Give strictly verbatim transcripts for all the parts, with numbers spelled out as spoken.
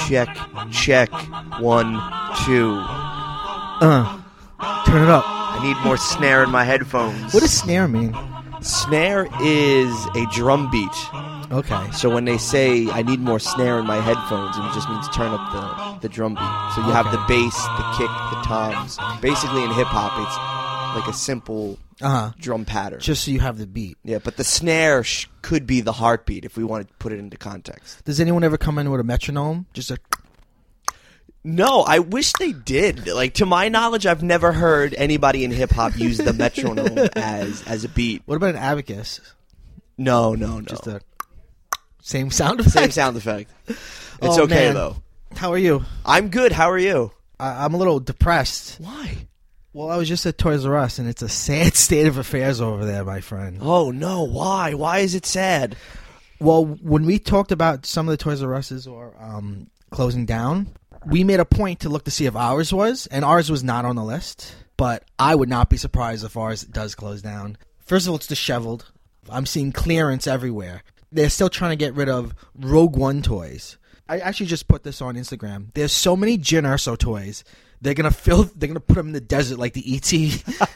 Check, check, one, two. Uh, turn it up. I need more snare in my headphones. What does snare mean? Snare is a drum beat. Okay. So when they say, I need more snare in my headphones, it just means turn up the, the drum beat. So you have Okay. the bass, the kick, the toms. Basically in hip-hop, it's like a simple Uh-huh. drum pattern. Just so you have the beat. Yeah, but the snare sh- could be the heartbeat if we want to put it into context. Does anyone ever come in with a metronome? Just a... No, I wish they did. Like, to my knowledge, I've never heard anybody in hip-hop use the metronome as, as a beat. What about an abacus? No, no, no. Just a... Same sound effect? Same sound effect. It's Oh, okay, man. though. How are you? I'm good. How are you? I- I'm a little depressed. Why? Well, I was just at Toys R Us, and it's a sad state of affairs over there, my friend. Oh, no. Why? Why is it sad? Well, when we talked about some of the Toys R Us's or um, closing down, we made a point to look to see if ours was, and ours was not on the list. But I would not be surprised if ours does close down. First of all, it's disheveled. I'm seeing clearance everywhere. They're still trying to get rid of Rogue One toys. I actually just put this on Instagram. There's so many Jyn Erso toys. They're gonna fill. They're gonna put them in the desert like the E T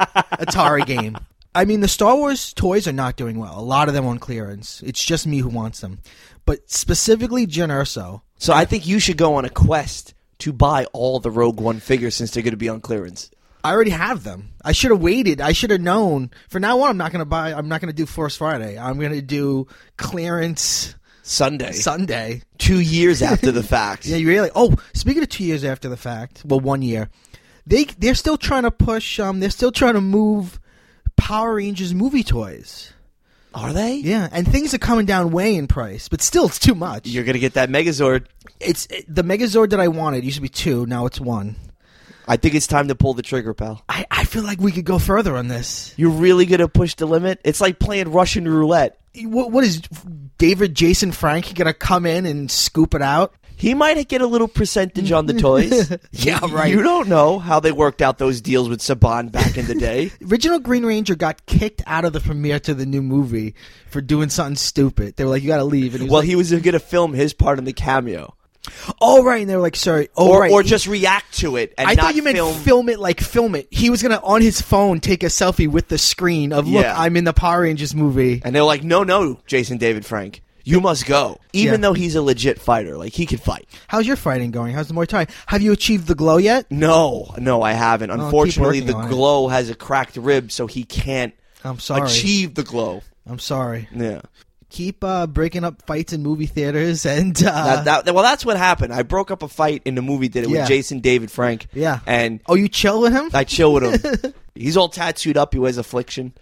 Atari game. I mean, the Star Wars toys are not doing well. A lot of them on clearance. It's just me who wants them. But specifically Jyn Erso. So I think you should go on a quest to buy all the Rogue One figures since they're going to be on clearance. I already have them. I should have waited. I should have known. For now on, I'm not gonna buy. I'm not gonna do Force Friday. I'm gonna do clearance Sunday. Sunday. Two years after the fact. Yeah, you really. Oh, speaking of two years after the fact, well, one year, they they're still trying to push. Um, they're still trying to move Power Rangers movie toys. Are they? Yeah, and things are coming down way in price, but still, it's too much. You're going to get that Megazord. It's it, the Megazord that I wanted used to be two. Now it's one. I think it's time to pull the trigger, pal. I, I feel like we could go further on this. You're really going to push the limit? It's like playing Russian roulette. What, what is David Jason Frank going to come in and scoop it out? He might get a little percentage on the toys. Yeah, you, right. You don't know how they worked out those deals with Saban back in the day. Original Green Ranger got kicked out of the premiere to the new movie for doing something stupid. They were like, you got to leave. And he was Well, like, he was going to film his part in the cameo. oh, right. And they were like, sorry. Oh, or, right. or just react to it and I not thought you meant film. film it like film it. He was going to, on his phone, take a selfie with the screen of, look, Yeah. I'm in the Power Rangers movie. And they're like, no, no, Jason David Frank. You must go. Even Yeah. though he's a legit fighter. Like, he could fight. How's your fighting going? How's the Muay Thai? Have you achieved the glow yet? No, no, I haven't. keep Unfortunately, working the on it. glow has a cracked rib, so he can't I'm sorry. achieve the glow. I'm sorry. Yeah. Keep uh, breaking up fights in movie theaters and uh, that, that, well, that's what happened. I broke up a fight in the movie theater Yeah. with Jason David Frank. yeah. And Oh, you chill with him? I chill with him. He's all tattooed up. He wears Affliction.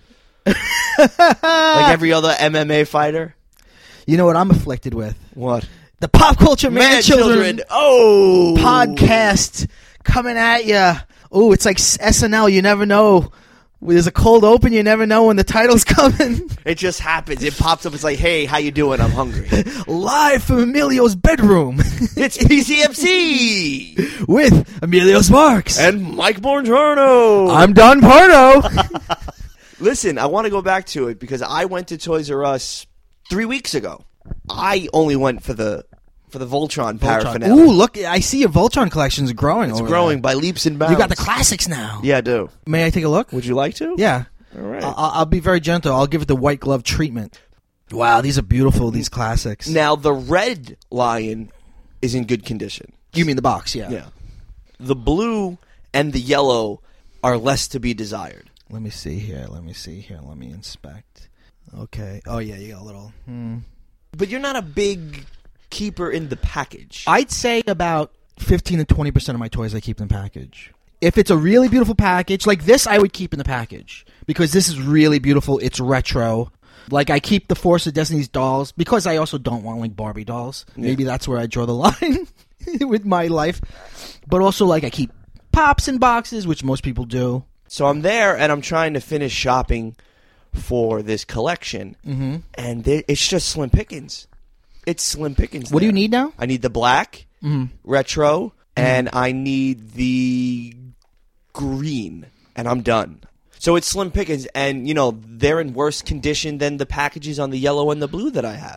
Like every other M M A fighter. You know what I'm afflicted with? What? The Pop Culture Man, Man Children, Children. Oh. podcast coming at you. Oh, it's like S N L. You never know. There's a cold open. You never know when the title's coming. It just happens. It pops up. It's like, hey, how you doing? I'm hungry. Live from Emilio's bedroom It's P C M C with Emilio Sparks. and Mike Bongiorno. I'm Don Pardo. Listen, I want to go back to it because I went to Toys R Us three weeks ago. I only went for the for the Voltron, paraphernalia. Ooh, look. I see your Voltron collection's growing. It's over growing there. by leaps and bounds. You got the classics now. Yeah, I do. May I take a look? Would you like to? Yeah. All right. I'll, I'll be very gentle. I'll give it the white glove treatment. Wow, these are beautiful, these classics. Now, the red lion is in good condition. You mean the box, yeah. Yeah. The blue and the yellow are less to be desired. Let me see here. Let me see here. Let me inspect. Okay. Oh, yeah, you got a little. Hmm. But you're not a big keeper in the package. I'd say about fifteen to twenty percent of my toys I keep in the package. If it's a really beautiful package, like this, I would keep in the package. Because this is really beautiful. It's retro. Like, I keep the Force of Destiny's dolls because I also don't want, like, Barbie dolls. Yeah. Maybe that's where I draw the line with my life. But also, like, I keep pops in boxes, which most people do. So I'm there, and I'm trying to finish shopping for this collection. Mm-hmm. And there, it's just slim pickings. It's slim pickings. What do you there. need now? I need the black, Mm-hmm. retro, and I need the green, and I'm done. So it's slim pickings, and, you know, they're in worse condition than the packages on the yellow and the blue that I have.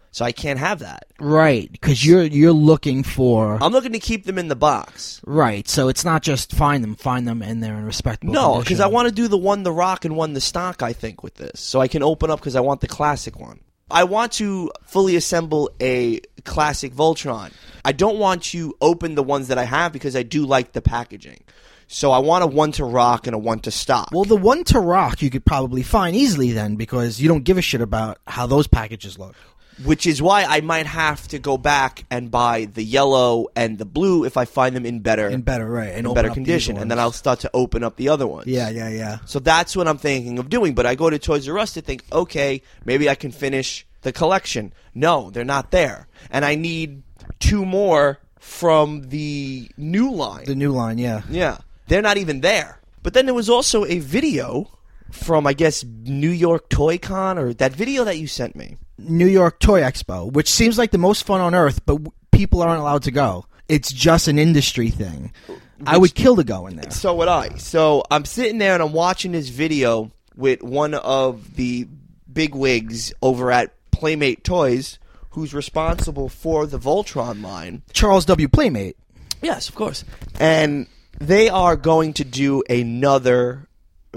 So I can't have that. Right, because you're you're looking for I'm looking to keep them in the box. right. So it's not just find them, find them, and they're in respectable. No, because condition. I want to do the one the rock and one the stock, I think, with this. So I can open up because I want the classic one. I want to fully assemble a classic Voltron. I don't want to open the ones that I have because I do like the packaging. So I want a one to rock and a one to stock. Well, the one to rock you could probably find easily then because you don't give a shit about how those packages look. Which is why I might have to go back and buy the yellow and the blue if I find them in better In better, right. And in open better up condition. these And then ones. I'll start to open up the other ones. Yeah, yeah, yeah. So that's what I'm thinking of doing. But I go to Toys R Us to think, okay, maybe I can finish the collection. No, they're not there. And I need two more from the new line. The new line, yeah. Yeah. They're not even there. But then there was also a video from, I guess, New York Toy Con, or that video that you sent me. New York Toy Expo, which seems like the most fun on earth, but w- people aren't allowed to go. It's just an industry thing. I would kill to go in there. So would I. So I'm sitting there and I'm watching this video with one of the big wigs over at Playmate Toys, who's responsible for the Voltron line. Charles W. Playmate. Yes, of course. And they are going to do another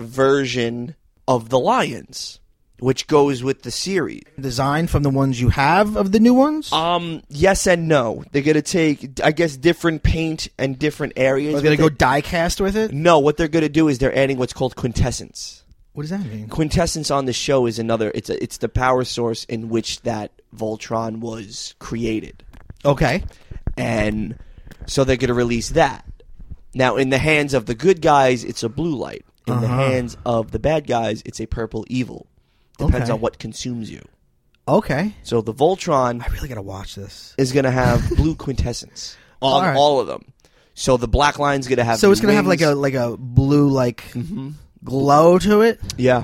version of the Lions, which goes with the series. Design from the ones you have of the new ones? Um, yes and no. They're going to take, I guess, different paint and different areas. Are they going to with go it. die cast with it? No, what they're going to do is they're adding what's called quintessence. What does that mean? Quintessence on the show is another, it's a, it's the power source in which that Voltron was created. Okay. And so they're going to release that. Now, in the hands of the good guys, it's a blue light. In Uh-huh. the hands of the bad guys, it's a purple evil. Depends Okay. on what consumes you. Okay. So the Voltron I really got to watch this. is going to have blue quintessence on All right. all of them. So the black line's going to have So it's going to have like wings. a like a blue like Mhm. glow to it? Yeah.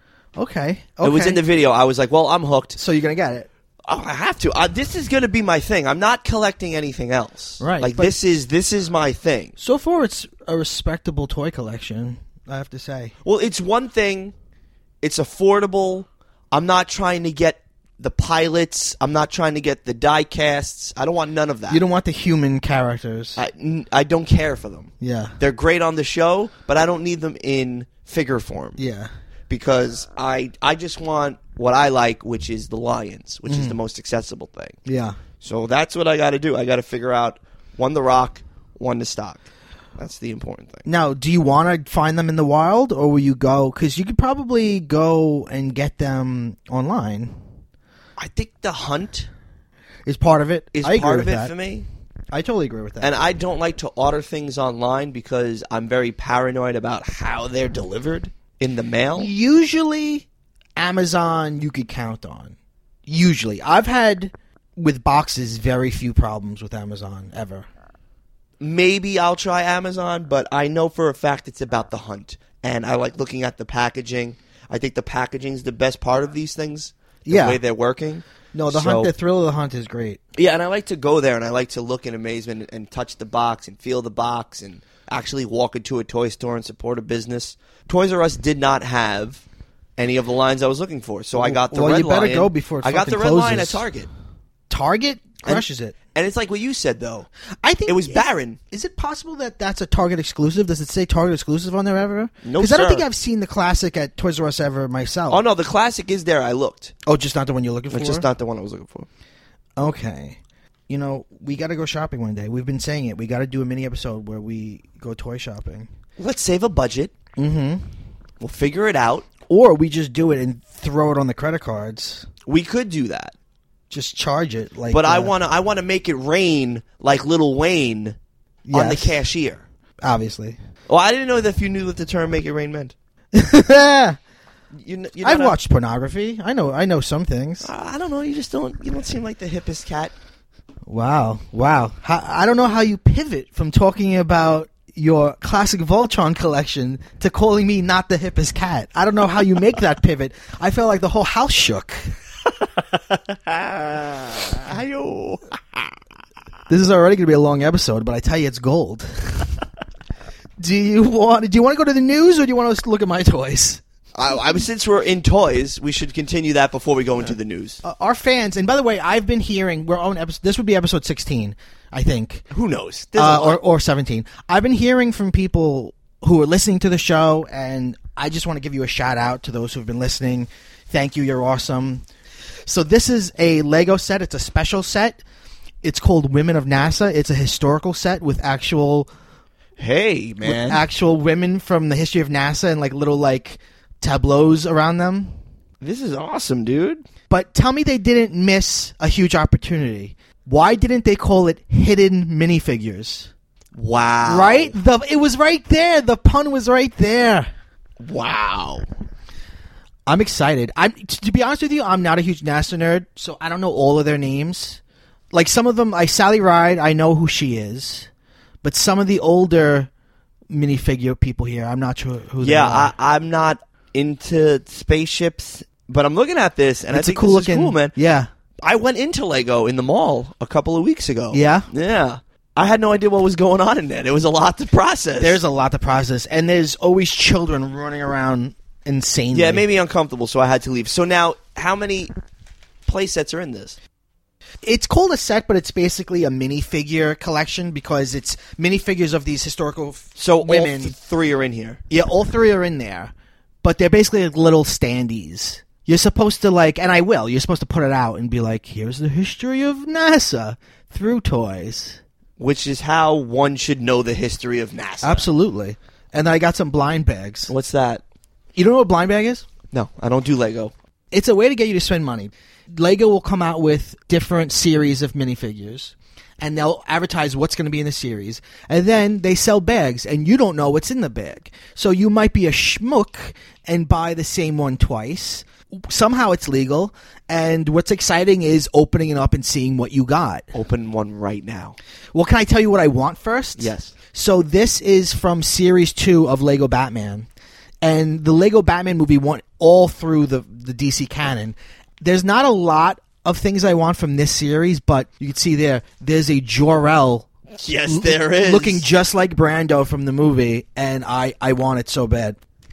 Okay. It was Okay. in the video. I was like, well, I'm hooked. So you're going to get it. Oh, I have to. Uh, this is going to be my thing. I'm not collecting anything else. Right, Like but- this is this is my thing. So far it's a respectable toy collection, I have to say. Well, it's one thing. It's affordable. I'm not trying to get the pilots. I'm not trying to get the die casts. I don't want none of that. You don't want the human characters. I, n- I don't care for them. yeah. They're great on the show, but I don't need them in figure form. Yeah. Because I I just want what I like, which is the Lions, which is the most accessible thing. Yeah. So that's what I got to do. I got to figure out one to rock, one to stock. That's the important thing. Now, do you want to find them in the wild, or will you go? Because you could probably go and get them online. I think the hunt Is part of it. is I agree part with of it that. for me. I totally agree with that. And I don't like to order things online because I'm very paranoid about how they're delivered in the mail. Usually, Amazon you could count on. Usually, I've had with boxes very few problems with Amazon ever. Maybe I'll try Amazon, but I know for a fact it's about the hunt. And I like looking at the packaging. I think the packaging's the best part of these things. The Yeah. way they're working. No, the So- hunt, the thrill of the hunt is great. Yeah, and I like to go there and I like to look in amazement and, and touch the box and feel the box and actually walk into a toy store and support a business. Toys R Us did not have any of the lines I was looking for, so I got the Well, red you better lion. go before it I got the fucking red line at closes. Target. Target crushes it. And it's like what you said though. I think It was is- barren. Is it possible that that's a Target exclusive? Does it say Target exclusive on there ever? No, Because I don't sir. think I've seen the classic at Toys R Us ever myself. Oh no, the classic is there. I looked. Oh, just not the one you're looking for? It's just not the one I was looking for. Okay. You know, we got to go shopping one day. We've been saying it. We got to do a mini episode where we go toy shopping. Let's save a budget. Mm-hmm. We'll figure it out. Or we just do it and throw it on the credit cards. We could do that. Just charge it. like. But I uh, want to I want to make it rain like Lil Wayne on the Yes. cashier. Obviously. Oh, I didn't know that if you knew what the term "make it rain" meant. I've You, kn- you're not a- watched pornography. I know. I know some things. I don't know. You just don't. You don't seem like the hippest cat. Wow. Wow. How, I don't know how you pivot from talking about your classic Voltron collection to calling me not the hippest cat. I don't know how you make that pivot. I felt like the whole house shook. Ayo. This is already going to be a long episode, but I tell you, it's gold. do you want? Do you want to go to the news, or do you want to look at my toys? I, I, since we're in toys, we should continue that before we go into the news. Uh, our fans, and by the way, I've been hearing we're on episode. This would be episode sixteen, I think. Who knows? There's a Uh, lot. or or seventeen. I've been hearing from people who are listening to the show, and I just want to give you a shout out to those who've been listening. Thank you. You're awesome. So this is a Lego set. It's a special set. It's called Women of NASA. It's a historical set with actual Hey, with man. actual women from the history of NASA and like little like tableaus around them. This is awesome, dude. But tell me they didn't miss a huge opportunity. Why didn't they call it hidden minifigures? Wow. Right? The it was right there. The pun was right there. Wow. I'm excited. I'm to be honest with you, I'm not a huge NASA nerd, so I don't know all of their names. Like some of them, like Sally Ride, I know who she is, but some of the older minifigure people here, I'm not sure who they Yeah, are. I, I'm not into spaceships, but I'm looking at this, and It's I think a cool this is looking, cool, man. Yeah, I went into Lego in the mall a couple of weeks ago. yeah. Yeah. I had no idea what was going on in there. There was a lot to process. There's a lot to process, and there's always children running around insanely. Yeah, it made me uncomfortable, so I had to leave. So now, how many play sets are in this? It's called a set, but it's basically a minifigure collection because it's minifigures of these historical f- So women. all th- three are in here. Yeah, all three are in there, but they're basically like little standees. You're supposed to like, and I will, you're supposed to put it out and be like, here's the history of NASA through toys. Which is how one should know the history of NASA. Absolutely. And then I got some blind bags. What's that? You don't know what a blind bag is? No, I don't do Lego. It's a way to get you to spend money. Lego will come out with different series of minifigures, and they'll advertise what's going to be in the series, and then they sell bags, and you don't know what's in the bag. So you might be a schmuck and buy the same one twice. Somehow it's legal, and what's exciting is opening it up and seeing what you got. Open one right now. Well, can I tell you what I want first? Yes. So this is from Series two of Lego Batman. And the Lego Batman movie went all through the, the D C canon. There's not a lot of things I want from this series, but you can see there, there's a Jor-El Yes, there is. looking just like Brando from the movie, and I, I want it so bad.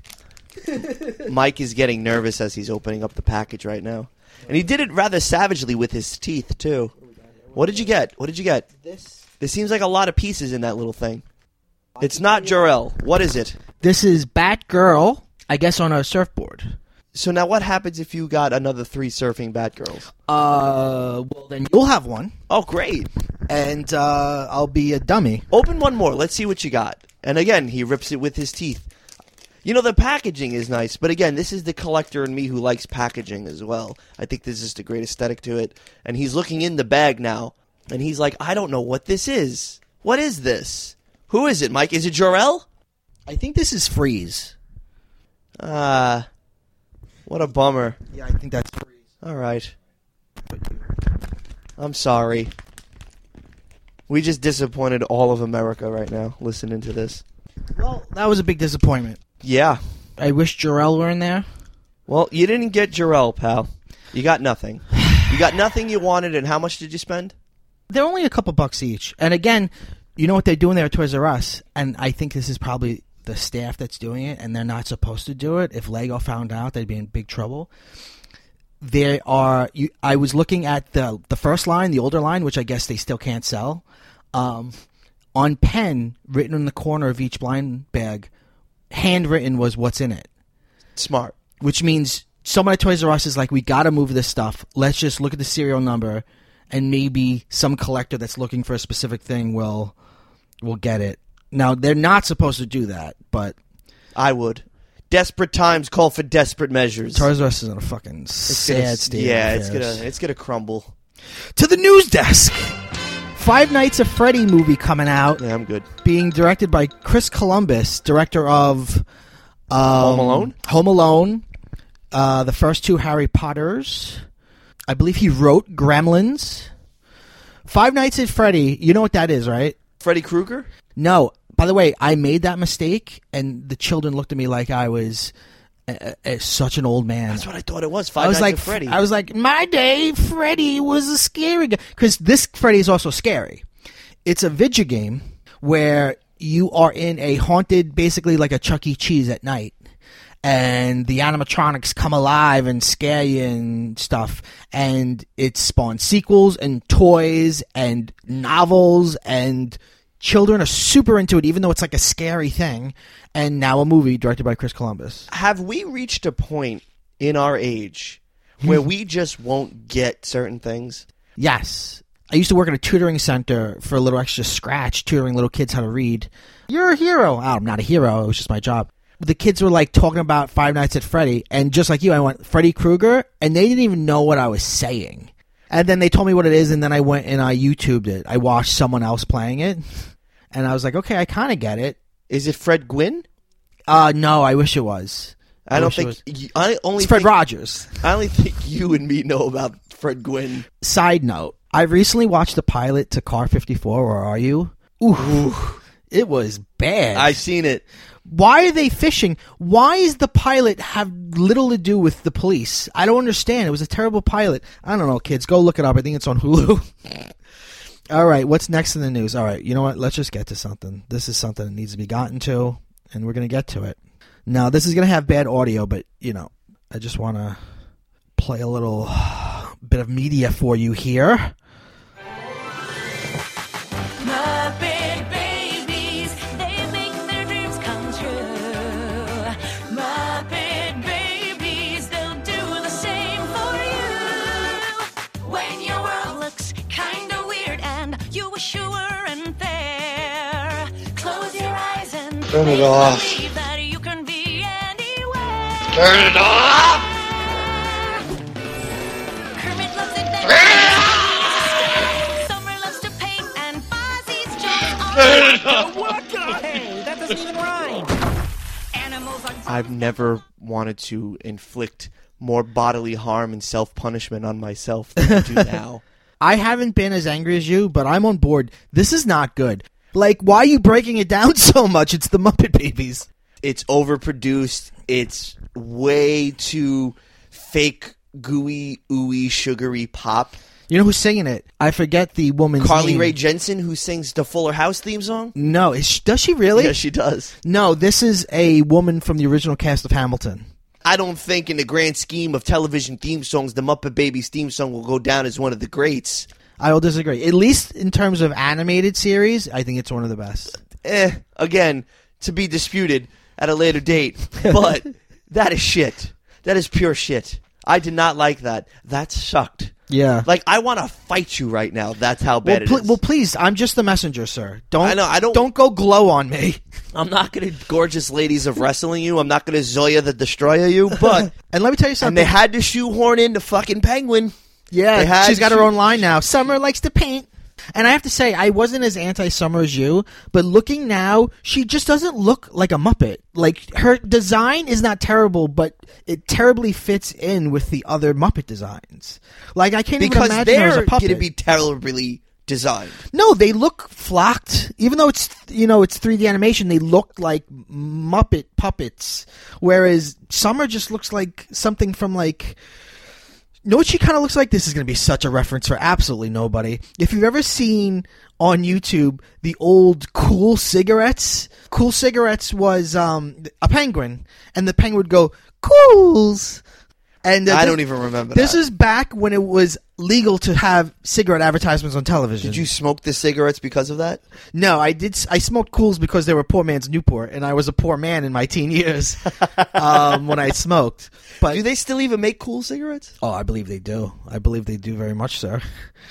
Mike is getting nervous as he's opening up the package right now. And he did it rather savagely with his teeth, too. What did you get? What did you get? This There seems like a lot of pieces in that little thing. It's not Jor-El. What is it? This is Batgirl, I guess, on a surfboard. So now what happens if you got another three surfing Batgirls? Uh, well, then you'll have one, Oh, great. and uh, I'll be a dummy. Open one more. Let's see what you got. And again, he rips it with his teeth. You know, the packaging is nice, but again, this is the collector in me who likes packaging as well. I think there's just a great aesthetic to it. And he's looking in the bag now, and he's like, I don't know what this is. What is this? Who is it, Mike? Is it Jor-El? I think this is Freeze. Ah, what a bummer. Yeah, I think that's Freeze. All right. I'm sorry. We just disappointed all of America right now listening to this. Well, that was a big disappointment. Yeah. I wish Jor-El were in there. Well, you didn't get Jor-El, pal. You got nothing. You got nothing you wanted, and how much did you spend? They're only a couple bucks each. And again, you know what they're doing there at Toys R Us, and I think this is probably the staff that's doing it, and they're not supposed to do it. If Lego found out, they'd be in big trouble. There are. You, I was looking at the the first line, the older line, which I guess they still can't sell. Um, on pen, written in the corner of each blind bag, handwritten was what's in it. Smart. Which means someone at Toys R Us is like, we got to move this stuff. Let's just look at the serial number, and maybe some collector that's looking for a specific thing will will get it. Now, they're not supposed to do that, but I would. Desperate times call for desperate measures. Toys R Us is in a fucking It's sad gonna, state. Yeah, of it's affairs. gonna it's gonna crumble. To the news desk. Five Nights at Freddy movie coming out, Yeah, I'm good. being directed by Chris Columbus, director of um, Home Alone? Home Alone, uh, the first two Harry Potters. I believe he wrote Gremlins. Five Nights at Freddy, you know what that is, right? Freddy Krueger? No. By the way, I made that mistake, and the children looked at me like I was uh, uh, such an old man. That's what I thought it was. Five I was Nights like, at Freddy. I was like, my day, Freddy was a scary guy. Because this Freddy is also scary. It's a video game where you are in a haunted, basically like a Chuck E. Cheese at night. and the animatronics come alive and scare you and stuff, and it spawned sequels and toys and novels, and children are super into it, even though it's like a scary thing. And now a movie directed by Chris Columbus. Have we reached a point in our age where we just won't get certain things? Yes. I used to work at a tutoring center for a little extra scratch, tutoring little kids how to read. You're a hero. Oh, I'm not a hero. It was just my job. The kids were like talking about Five Nights at Freddy, and just like you, I went, Freddy Krueger, and they didn't even know what I was saying. And then they told me what it is, and then I went and I YouTubed it. I watched someone else playing it, and I was like, okay, I kind of get it. Is it Fred Gwynn? Uh, no, I wish it was. I, I don't think. You, I only it's Fred think, Rogers. I only think you and me know about Fred Gwynn. Side note, I recently watched the pilot to Car fifty-four, Where Are You? Ooh, Ooh. It was bad. I've seen it. Why are they fishing? Why does the pilot have little to do with the police? I don't understand. It was a terrible pilot. I don't know, kids. Go look it up. I think it's on Hulu. All right, what's next in the news? All right, you know what? Let's just get to something. This is something that needs to be gotten to, and we're going to get to it. Now, this is going to have bad audio, but, you know, I just want to play a little bit of media for you here. Muppet babies, they make their dreams come true. Muppet babies, they'll do the same for you. When your world looks kinda weird and you wish you were unfair, close your eyes and turn it off. Believe that you can be anywhere. Turn it off! Kermit loves adventure. Summer loves to paint and Fozzie's jokes are What the? Hey, that doesn't even rhyme. Animals are... I've never wanted to inflict more bodily harm and self-punishment on myself than I do now. I haven't been as angry as you, but I'm on board. This is not good. Like, why are you breaking it down so much? It's the Muppet Babies. It's overproduced. It's way too fake, gooey, ooey, sugary pop. You know who's singing it? I forget the woman's Carly name. Rae Jepsen, who sings the Fuller House theme song? No, is she, does she really? Yeah, she does. No, this is a woman from the original cast of Hamilton. I don't think in the grand scheme of television theme songs, the Muppet Babies theme song will go down as one of the greats. I will disagree. At least in terms of animated series, I think it's one of the best. Eh, again, to be disputed at a later date. But that is shit. That is pure shit. I did not like that. That sucked. Yeah. Like, I want to fight you right now. That's how bad well, it pl- is. well, please, I'm just the messenger, sir. Don't. I know, I don't- Don't go glow on me. I'm not going to gorgeous ladies of wrestling you. I'm not going to Zoya the Destroyer you. But And let me tell you and something. they had to shoehorn in the fucking Penguin. They yeah, had she's got her to- own line now. Summer likes to paint. And I have to say, I wasn't as anti-Summer as you, but looking now, she just doesn't look like a Muppet. Like, her design is not terrible, but it terribly fits in with the other Muppet designs. Like, I can't Because even imagine her as a they're going puppet. to be terribly designed. No, they look flocked. Even though it's, you know, it's three D animation, they look like Muppet puppets. Whereas Summer just looks like something from, like... You know what she kind of looks like? This is going to be such a reference for absolutely nobody. If you've ever seen on YouTube the old Cool Cigarettes, Cool Cigarettes was um, a penguin, and the penguin would go, Cools! And uh, I this- don't even remember This that. is back when it was legal to have cigarette advertisements on television. Did you smoke the cigarettes because of that? No, I did. I smoked Cools because they were poor man's Newport, and I was a poor man in my teen years um, when I smoked. But Do they still even make cool cigarettes? oh, I believe they do. I believe they do very much, sir.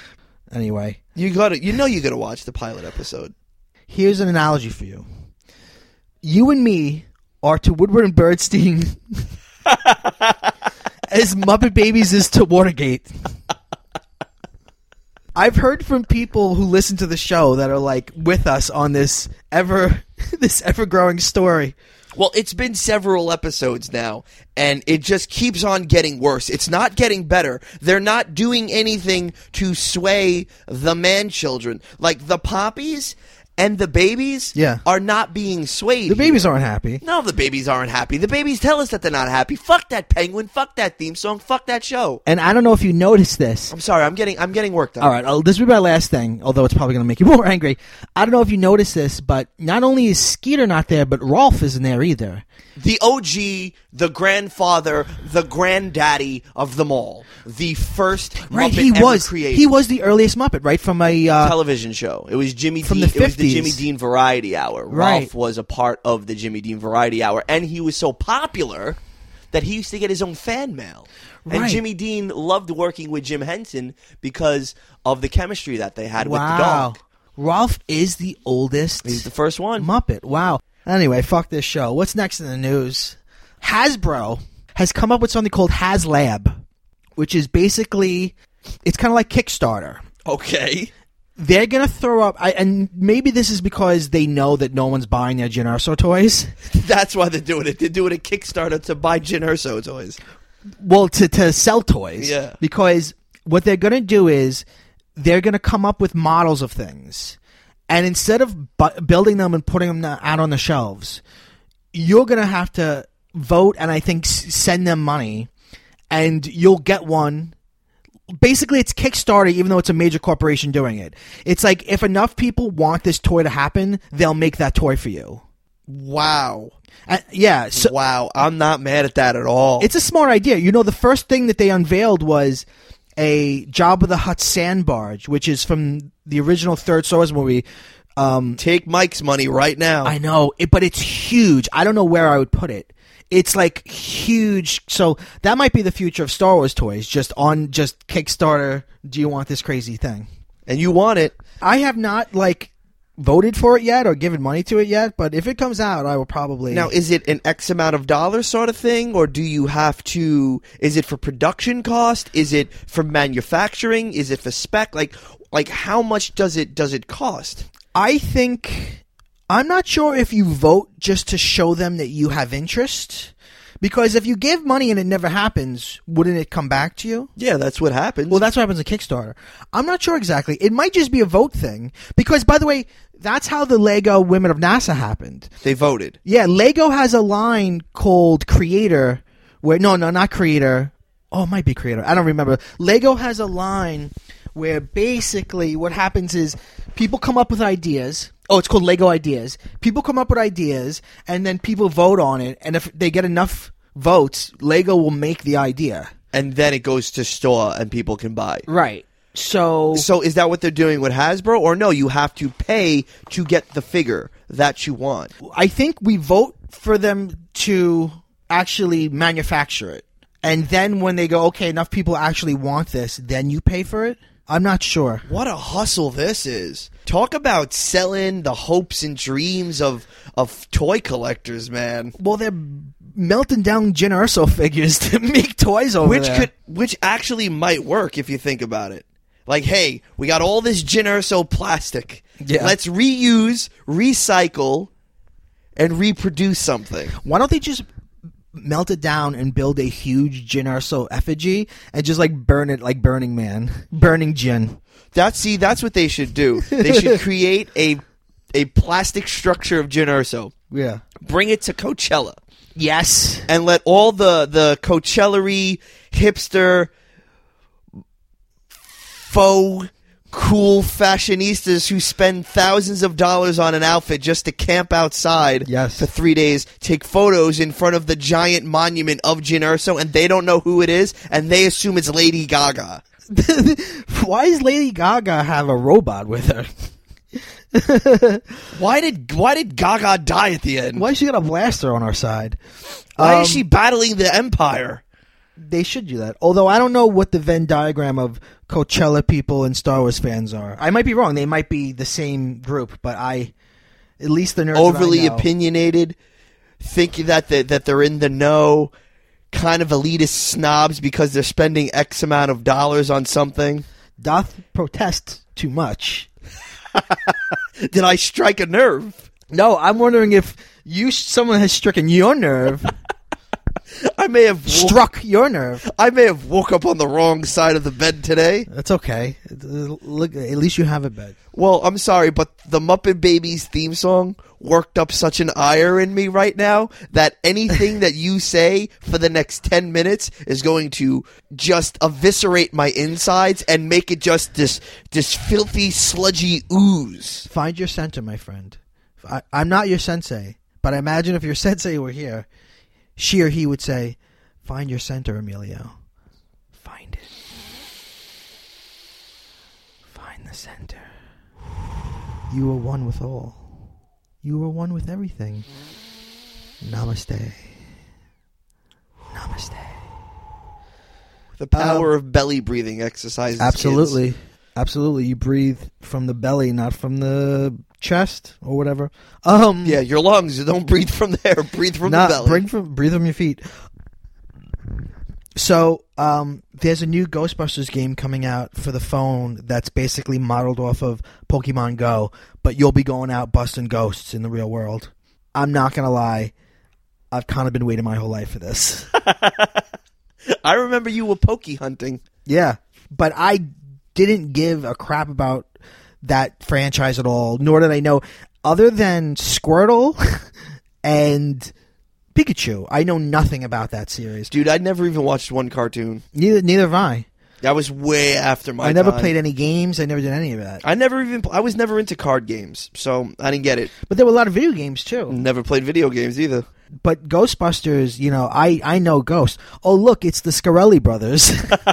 Anyway, You got to, you know, you got to watch the pilot episode. here's an analogy for you. You and me are to Woodward and Bernstein as Muppet Babies is to Watergate. I've heard from people who listen to the show that are like with us on this ever this ever growing story. Well, it's been several episodes now, and it just keeps on getting worse. It's not getting better. They're not doing anything to sway the man-children. Like, the Poppies and the babies Yeah. are not being swayed. The babies here. aren't happy. No, the babies aren't happy. The babies tell us that they're not happy. Fuck that penguin. Fuck that theme song. Fuck that show. And I don't know if you noticed this. I'm sorry. I'm getting I'm getting worked up. All right, uh, this will be my last thing, although it's probably going to make you more angry. I don't know if you noticed this, but not only is Skeeter not there, but Rolf isn't there either. The O G, the grandfather, the granddaddy of them all. The first Right, Muppet he ever was created. he was the earliest Muppet, right? From a uh, television show. It was Jimmy From Dean. the It was the fifties. Jimmy Dean Variety Hour. Right. Ralph was a part of the Jimmy Dean Variety Hour, and he was so popular that he used to get his own fan mail. And Right. Jimmy Dean loved working with Jim Henson because of the chemistry that they had with the wow. dog. Rolf is the oldest He's the first one. Muppet. Wow. Anyway, fuck this show. What's next in the news? Hasbro has come up with something called HasLab, which is basically, it's kind of like Kickstarter. Okay. They're going to throw up, I, and maybe this is because they know that no one's buying their Jyn Erso toys. That's why they're doing it. They're doing a Kickstarter to buy Jyn Erso toys. Well, to, to sell toys. Yeah. Because what they're going to do is they're going to come up with models of things. And instead of bu- building them and putting them out on the shelves, you're going to have to vote and I think s- send them money. And you'll get one. Basically, it's Kickstarter, even though it's a major corporation doing it. It's like if enough people want this toy to happen, they'll make that toy for you. Wow. Uh, yeah. So wow. I'm not mad at that at all. it's a smart idea. You know, the first thing that they unveiled was a Jabba the Hutt sand barge, which is from the original third Star Wars movie. Um, Take Mike's money right now. I know, it, but it's huge. I don't know where I would put it. It's like huge. So that might be the future of Star Wars toys. Just on just Kickstarter. Do you want this crazy thing? And you want it. I have not like voted for it yet or given money to it yet, but if it comes out, I will probably. Now, is it an X amount of dollars sort of thing, or do you have to? Is it for production cost? Is it for manufacturing? Is it for spec? Like, like how much does it does it cost? I think I'm not sure if you vote just to show them that you have interest. Because if you give money and it never happens, wouldn't it come back to you? Yeah, that's what happens. Well, that's what happens at Kickstarter. I'm not sure exactly. It might just be a vote thing. Because, by the way, that's how the Lego Women of NASA happened. they voted. Yeah, Lego has a line called Creator, where, no, no, not Creator. Oh, it might be Creator. I don't remember. Lego has a line where basically what happens is people come up with ideas. Oh, it's called Lego Ideas. People come up with ideas, and then people vote on it. And if they get enough votes, Lego will make the idea. And then it goes to store and people can buy. Right. So, So is that what they're doing with Hasbro, or no? You have to pay to get the figure that you want. I think we vote for them to actually manufacture it. And then when they go, okay, enough people actually want this, then you pay for it? I'm not sure. What a hustle this is. Talk about selling the hopes and dreams of of toy collectors, man. Well, they're melting down Jyn Erso figures to make toys over Which there. could which actually might work if you think about it. Like, hey, we got all this Jyn Erso plastic. Yeah. Let's reuse, recycle, and reproduce something. Why don't they just melt it down and build a huge Jyn Erso effigy and just like burn it like Burning Man, Burning Jyn? That's see, that's what they should do. They should create a a plastic structure of Jyn Erso. Yeah. Bring it to Coachella. Yes. And let all the, the Coachella-y, hipster, faux, cool fashionistas who spend thousands of dollars on an outfit just to camp outside Yes. for three days, take photos in front of the giant monument of Jyn Erso, and they don't know who it is, and they assume it's Lady Gaga. Why does Lady Gaga have a robot with her? Why did why did Gaga die at the end? Why has she got a blaster on her side? Why Um, is she battling the Empire? They should do that. Although I don't know what the Venn diagram of Coachella people and Star Wars fans are. I might be wrong. They might be the same group, but I, at least the nerds that I Overly know- opinionated, thinking that they, that they're in the know, kind of elitist snobs because they're spending X amount of dollars on something. doth protest too much. Did I strike a nerve? No, I'm wondering if you someone has stricken your nerve. I I may have woke, struck your nerve. I may have woke up on the wrong side of the bed today. That's okay. Look, at least you have a bed. Well, I'm sorry, but the Muppet Babies theme song worked up such an ire in me right now that anything that you say for the next ten minutes is going to just eviscerate my insides and make it just this this filthy, sludgy ooze. Find your center, my friend. I, I'm not your sensei, but I imagine if your sensei were here, she or he would say, find your center, Emilio. Find it. Find the center. You are one with all. You are one with everything. Namaste. Namaste. The power um, of belly breathing exercises. Absolutely. Kids. Absolutely. You breathe from the belly, not from the chest or whatever. Um, yeah, your lungs. You don't breathe from there. Breathe from not, the belly. Breathe from, breathe from your feet. So, um, there's a new Ghostbusters game coming out for the phone that's basically modeled off of Pokemon Go, but you'll be going out busting ghosts in the real world. I'm not going to lie. I've kind of been waiting my whole life for this. I remember you were pokey hunting. Yeah, but I didn't give a crap about that franchise at all, nor did I know, other than Squirtle and Pikachu, I know nothing about that series. Dude, I never even watched one cartoon. Neither neither have I. That was way after my I never time. played any games. I never did any of that. I never even... I was never into card games, so I didn't get it. But there were a lot of video games, too. Never played video games, either. But Ghostbusters, you know, I, I know Ghost. Oh, look, it's the Scarelli brothers.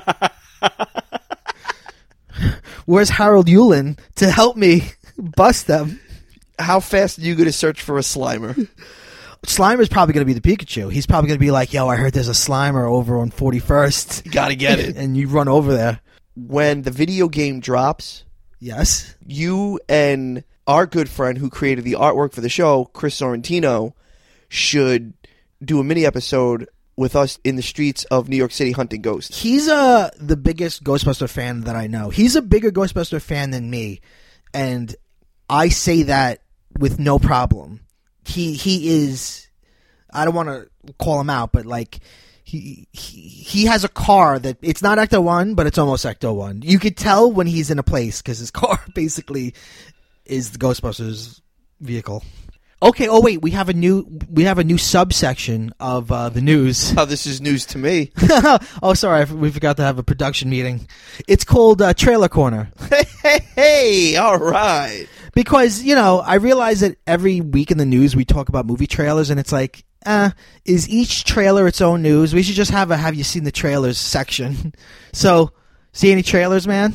Where's Harold Yulin to help me bust them? How fast are you going to search for a Slimer? Slimer's probably going to be the Pikachu. He's probably going to be like, yo, I heard there's a Slimer over on forty-first. Gotta get it. And you run over there. When the video game drops, yes, you and our good friend who created the artwork for the show, Chris Sorrentino, should do a mini episode with us in the streets of New York City hunting ghosts. He's uh, the biggest Ghostbuster fan that I know. He's a bigger Ghostbuster fan than me. And I say that with no problem. He he is, I don't want to call him out, but like he, he he has a car that it's not Ecto one, but it's almost Ecto one. You could tell when he's in a place because his car basically is the Ghostbusters vehicle. Okay. Oh wait, we have a new we have a new subsection of uh, the news. Oh, this is news to me. Oh, sorry, we forgot to have a production meeting. It's called uh, Trailer Corner. Hey, hey, hey! All right. Because, you know, I realize that every week in the news we talk about movie trailers, and it's like, uh, is each trailer its own news? We should just have a have you seen the trailers section. So, see any trailers, man?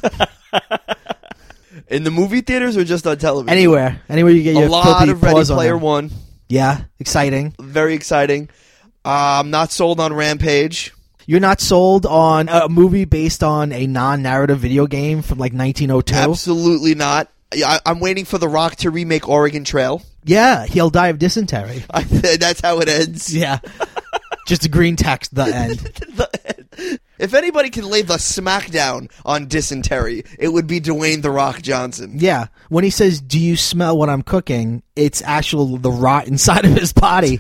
In the movie theaters or just on television? Anywhere. Anywhere you get your A lot of Ready paws on Player them. One. Yeah, exciting. Very exciting. Uh, I'm not sold on Rampage. You're not sold on a movie based on a non-narrative video game from like nineteen oh two? Absolutely not. I, I'm waiting for The Rock to remake Oregon Trail. Yeah, he'll die of dysentery. I, that's how it ends. Yeah. Just a green text, the end. The end. If anybody can lay the smackdown on dysentery, it would be Dwayne The Rock Johnson. Yeah. When he says, do you smell what I'm cooking, it's actual the rot inside of his body.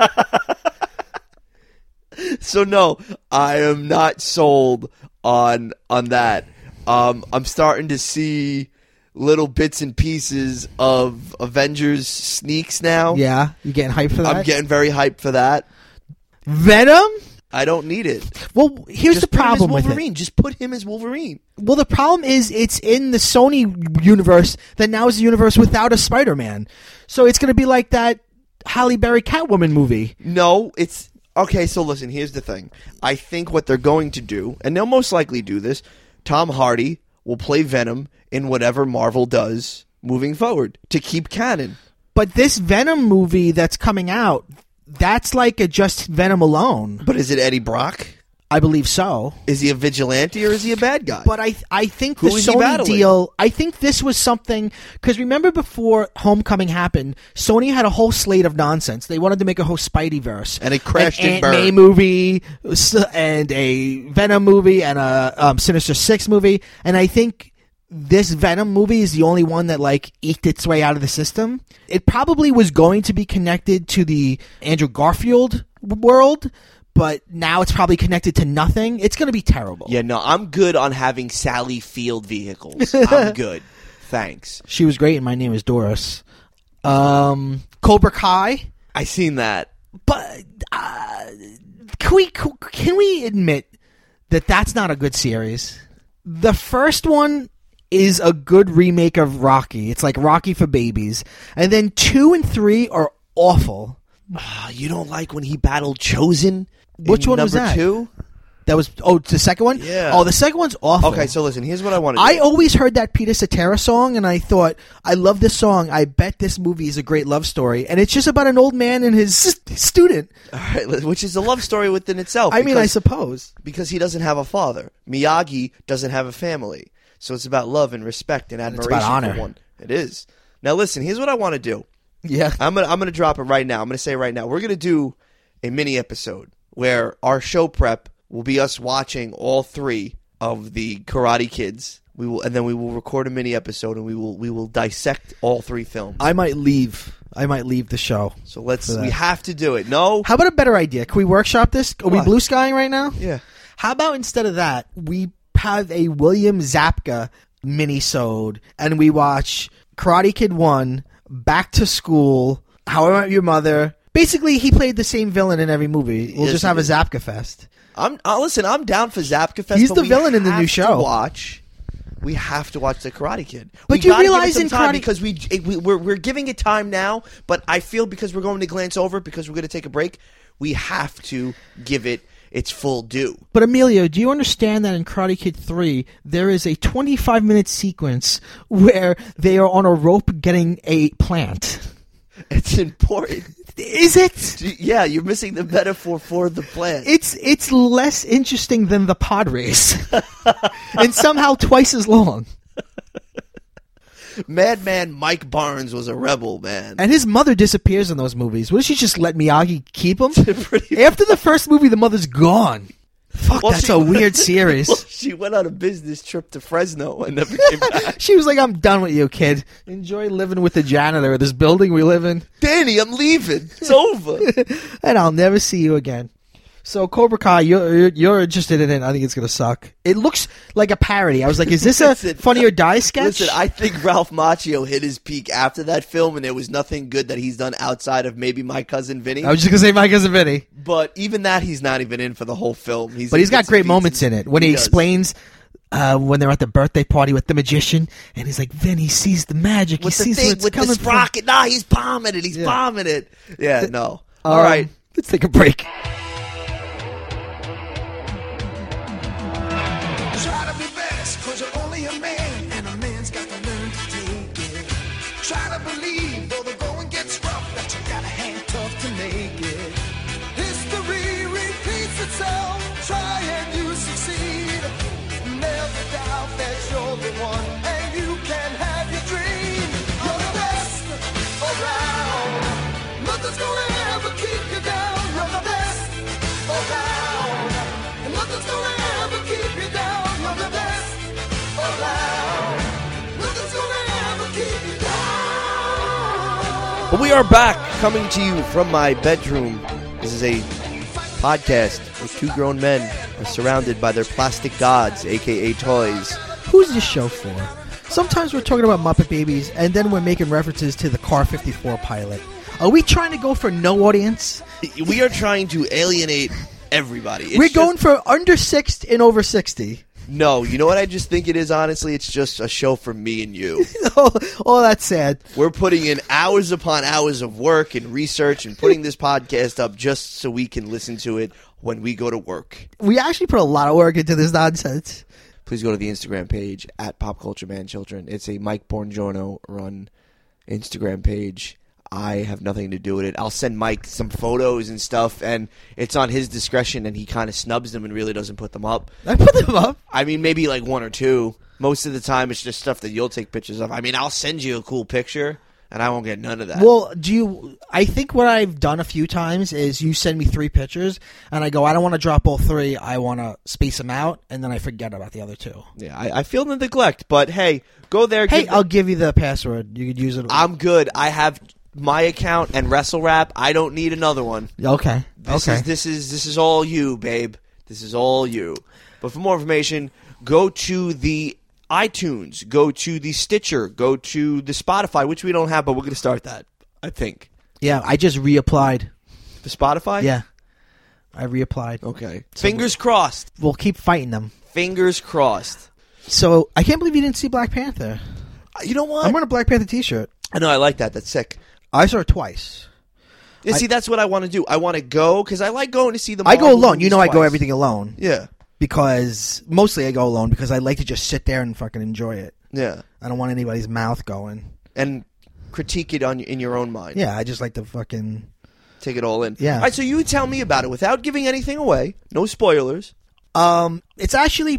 So no, I am not sold on on that. Um, I'm starting to see little bits and pieces of Avengers sneaks now. Yeah, you getting hyped for that? I'm getting very hyped for that. Venom? I don't need it. Well, here's Just the problem put him as with Wolverine. it. Just put him as Wolverine. Well, the problem is it's in the Sony universe that now is a universe without a Spider-Man. So it's going to be like that Halle Berry Catwoman movie. No, it's... Okay, so listen, here's the thing. I think what they're going to do, and they'll most likely do this, Tom Hardy will play Venom in whatever Marvel does moving forward to keep canon. But this Venom movie that's coming out, that's like a just Venom alone. But is it Eddie Brock? I believe so. Is he a vigilante or is he a bad guy? But I I think Who the is he Sony battling? deal, I think this was something, because remember before Homecoming happened, Sony had a whole slate of nonsense. They wanted to make a whole Spideyverse. And it crashed An and Aunt burned. May movie, and a Venom movie, and a um, Sinister Six movie. And I think this Venom movie is the only one that like eked its way out of the system. It probably was going to be connected to the Andrew Garfield world, but now it's probably connected to nothing. It's going to be terrible. Yeah, no, I'm good on having Sally Field vehicles. I'm good. Thanks. She was great, and My Name is Doris. Um, Cobra Kai. I seen that. But uh, can we can we admit that that's not a good series? The first one is a good remake of Rocky. It's like Rocky for babies. And then two and three are awful. Uh, you don't like when he battled Chosen? Which in one was number that? two? That was oh the second one? Yeah. Oh, the second one's awful. Okay, so listen, here's what I want to do. I always heard that Peter Cetera song, and I thought, I love this song. I bet this movie is a great love story. And it's just about an old man and his student. All right, which is a love story within itself. I mean, I because- suppose. Because he doesn't have a father. Miyagi doesn't have a family. So it's about love and respect and it's admiration about honor. for one. It is. Now listen, here's what I want to do. Yeah. I'm gonna I'm gonna drop it right now. I'm gonna say right now. We're gonna do a mini episode where our show prep will be us watching all three of the Karate Kids. We will, and then we will record a mini episode, and we will we will dissect all three films. I might leave. I might leave the show. so let's. for that. We have to do it. No. How about a better idea? Can we workshop this? Are we What? blue skying right now? Yeah. How about instead of that, we have a William Zapka mini-sode, and we watch Karate Kid one, Back to School, How I Met Your Mother. Basically, he played the same villain in every movie. We'll Yes, just he have a did. Zapka fest. I'm uh, listen. I'm down for Zapka Fest. He's but the we villain in the have new to show. Watch. We have to watch the Karate Kid. But we you gotta give it realize some in time Karate- because we, it, we we're we're giving it time now. But I feel because we're going to glance over it because we're going to take a break. We have to give it its full due. But Emilio, do you understand that in Karate Kid three, there is a twenty-five minute sequence where they are on a rope getting a plant? It's important. Is it? Yeah, you're missing the metaphor for the plant. It's it's less interesting than the pod race, and somehow twice as long. Madman Mike Barnes was a rebel, man. And his mother disappears in those movies. What, does she just let Miyagi keep him? Pretty- After the first movie, the mother's gone. Fuck, Well, that's she- a weird series. Well, she went on a business trip to Fresno and never came back. She was like, I'm done with you, kid. Enjoy living with the janitor of this building we live in, Danny, I'm leaving. It's over. and I'll never see you again. So Cobra Kai, you're, you're you're interested in it. I think it's gonna suck. It looks like a parody. I was like, is this a Listen, Funny or Die sketch? Listen, I think Ralph Macchio hit his peak after that film, and there was nothing good that he's done outside of maybe My Cousin Vinny. I was just gonna say My Cousin Vinny. But even that, he's not even in for the whole film. He's But he's got bits and great pieces. moments in it when he, does. explains uh, when they're at the birthday party with the magician, and he's like, then he sees the magic. with he the sees where thing it's with coming the from. sprocket. Nah, he's bombing it. He's Yeah. bombing it. Yeah, no. Um, All right. let's take a break. Try to be best, cause you're only a man, and a man's got to learn to take it. Try to believe, though the going gets rough, that you gotta hang tough to make it. History repeats itself, try and you succeed. Never doubt that you're the one, and you can have your dream. You're the best around, nothing's gonna ever keep you down. You're the best around, and nothing's gonna ever keep you down. You're the best around, nothing's gonna ever keep you down. But we are back, coming to you from my bedroom. This is a podcast where two grown men are surrounded by their plastic gods, aka toys. Who's this show for? Sometimes we're talking about Muppet Babies, and then we're making references to the Car fifty-four pilot. Are we trying to go for no audience? We are trying to alienate everybody. It's we're just- going for under six and over sixty. No, you know what I just think it is, honestly? It's just a show for me and you. oh, oh, that's sad. We're putting in hours upon hours of work and research and putting this podcast up just so we can listen to it when we go to work. We actually put a lot of work into this nonsense. Please go to the Instagram page at Pop Culture Man Children. It's a Mike Borgiorno run Instagram page. I have nothing to do with it. I'll send Mike some photos and stuff, and it's on his discretion, and he kind of snubs them and really doesn't put them up. I put them up. I mean, maybe like one or two. Most of the time, it's just stuff that you'll take pictures of. I mean, I'll send you a cool picture, and I won't get none of that. Well, do you? I think what I've done a few times is you send me three pictures, and I go, I don't want to drop all three. I want to space them out, and then I forget about the other two. yeah, I, I feel the neglect, but hey, go there. Hey, give I'll give you the password. You could use it. I'm good. I have my account and Wrestle Rap. I don't need another one. Okay. This okay. is this is this is all you, babe. This is all you. But for more information, go to the iTunes, go to the Stitcher, go to the Spotify, which we don't have, but we're going to start that, I think. Yeah, I just reapplied. The Spotify? Yeah. I reapplied. Okay. Fingers crossed. We'll keep fighting them. Fingers crossed. So, I can't believe you didn't see Black Panther. Uh, You know what? I'm wearing a Black Panther t-shirt. I know, I like that. That's sick. I saw it twice. Yeah, see, that's what I want to do. I want to go, because I like going to see the I go Marvel alone. You movies know I go twice. everything alone. Yeah. Because, mostly I go alone because I like to just sit there and fucking enjoy it. Yeah. I don't want anybody's mouth going. And critique it on in your own mind. Yeah, I just like to fucking... Take it all in. Yeah. All right, so you tell me about it without giving anything away. No spoilers. Um, it's actually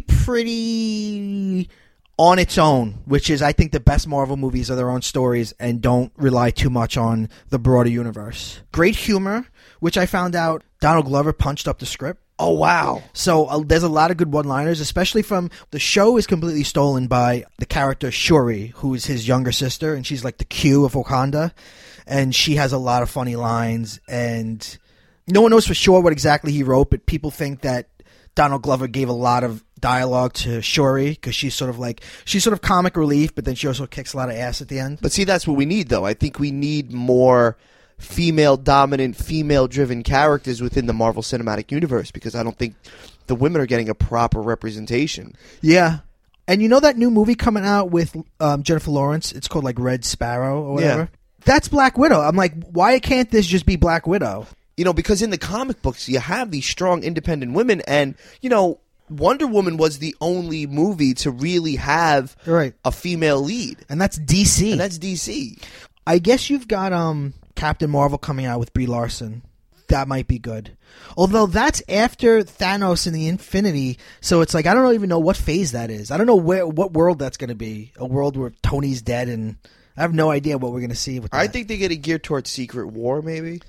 pretty on its own, which is, I think, the best Marvel movies are their own stories and don't rely too much on the broader universe. Great humor, which I found out Donald Glover punched up the script. Oh, wow. So uh, there's a lot of good one-liners, especially from the show is completely stolen by the character Shuri, who is his younger sister, and she's like the Q of Wakanda, and she has a lot of funny lines, and no one knows for sure what exactly he wrote, but people think that Donald Glover gave a lot of dialogue to Shuri because she's sort of like she's sort of comic relief, but then she also kicks a lot of ass at the end. But see, that's what we need, though. I think we need more female-dominant, female-driven characters within the Marvel Cinematic Universe because I don't think the women are getting a proper representation. Yeah. And you know that new movie coming out with um, Jennifer Lawrence? It's called like Red Sparrow or whatever. Yeah. That's Black Widow. I'm like, why can't this just be Black Widow? You know, because in the comic books, you have these strong, independent women, and, you know, Wonder Woman was the only movie to really have Right. a female lead. And that's D C. And that's D C. I guess you've got um Captain Marvel coming out with Brie Larson. That might be good. Although that's after Thanos and the Infinity, so it's like I don't even know what phase that is. I don't know where what world that's going to be. A world where Tony's dead, and I have no idea what we're going to see with that. I think they get a gear towards Secret War, maybe.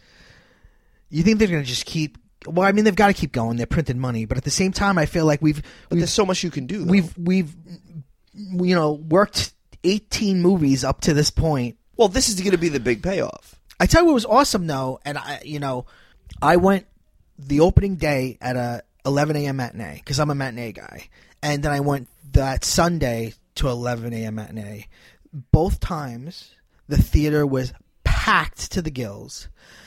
You think they're going to just keep? Well, I mean, they've got to keep going. They're printing money, but at the same time, I feel like we've But we've there's so much you can do. Though. we've we've you know worked eighteen movies up to this point. Well, this is going to be the big payoff. I tell you what was awesome though, and I, you know, I went the opening day at a eleven a.m. matinee because I'm a matinee guy, and then I went that Sunday to eleven a.m. matinee. Both times, the theater was packed to the gills.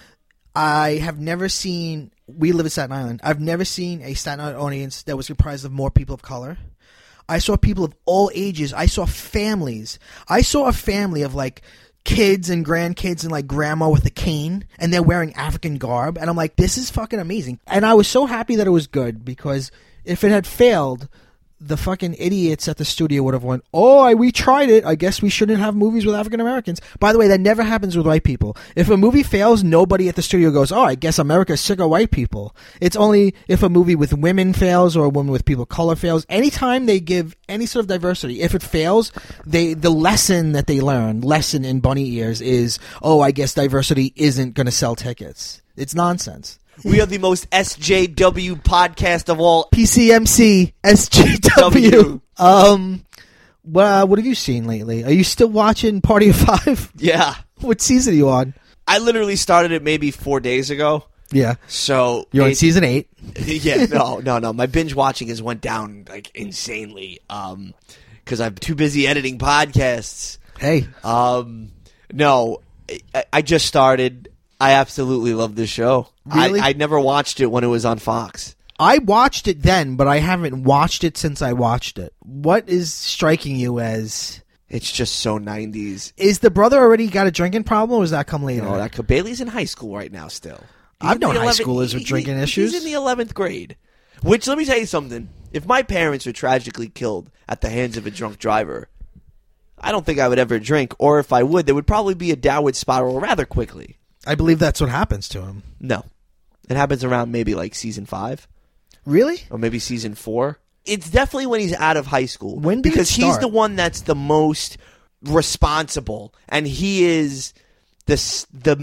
I have never seen. We live in Staten Island. I've never seen a Staten Island audience that was comprised of more people of color. I saw people of all ages. I saw families. I saw a family of like kids and grandkids and like grandma with a cane, and they're wearing African garb, and I'm like, this is fucking amazing. And I was so happy that it was good because if it had failed, the fucking idiots at the studio would have went, oh, I, we tried it. I guess we shouldn't have movies with African Americans. By the way, that never happens with white people. If a movie fails, nobody at the studio goes, oh, I guess America's sick of white people. It's only if a movie with women fails or a woman with people of color fails. Anytime they give any sort of diversity, if it fails, they the lesson that they learn, lesson in bunny ears is, oh, I guess diversity isn't going to sell tickets. It's nonsense. We are the most S J W podcast of all. P C M C S J W. W. Um, well, what have you seen lately? Are you still watching Party of Five? Yeah. What season are you on? I literally started it maybe four days ago. Yeah, So you're on it- season eight. yeah, no, no, no. My binge watching has went down like insanely. Um, because I'm too busy editing podcasts. Hey, Um, no, I, I just started. I absolutely love this show. Really? I, I never watched it when it was on Fox. I watched it then, but I haven't watched it since I watched it. What is striking you as? It's just so nineties. Is the brother already got a drinking problem, or does that come later? No, that could, Bailey's in high school right now still. He's I've in the known high eleventh schoolers with he- drinking he- issues. He's in the eleventh grade. Which, let me tell you something. If my parents were tragically killed at the hands of a drunk driver, I don't think I would ever drink. Or if I would, there would probably be a downward spiral rather quickly. I believe that's what happens to him. No. It happens around maybe like season five. Really? Or maybe season four. It's definitely when he's out of high school. When did it Because he's start? the one that's the most responsible. And he is the... s- the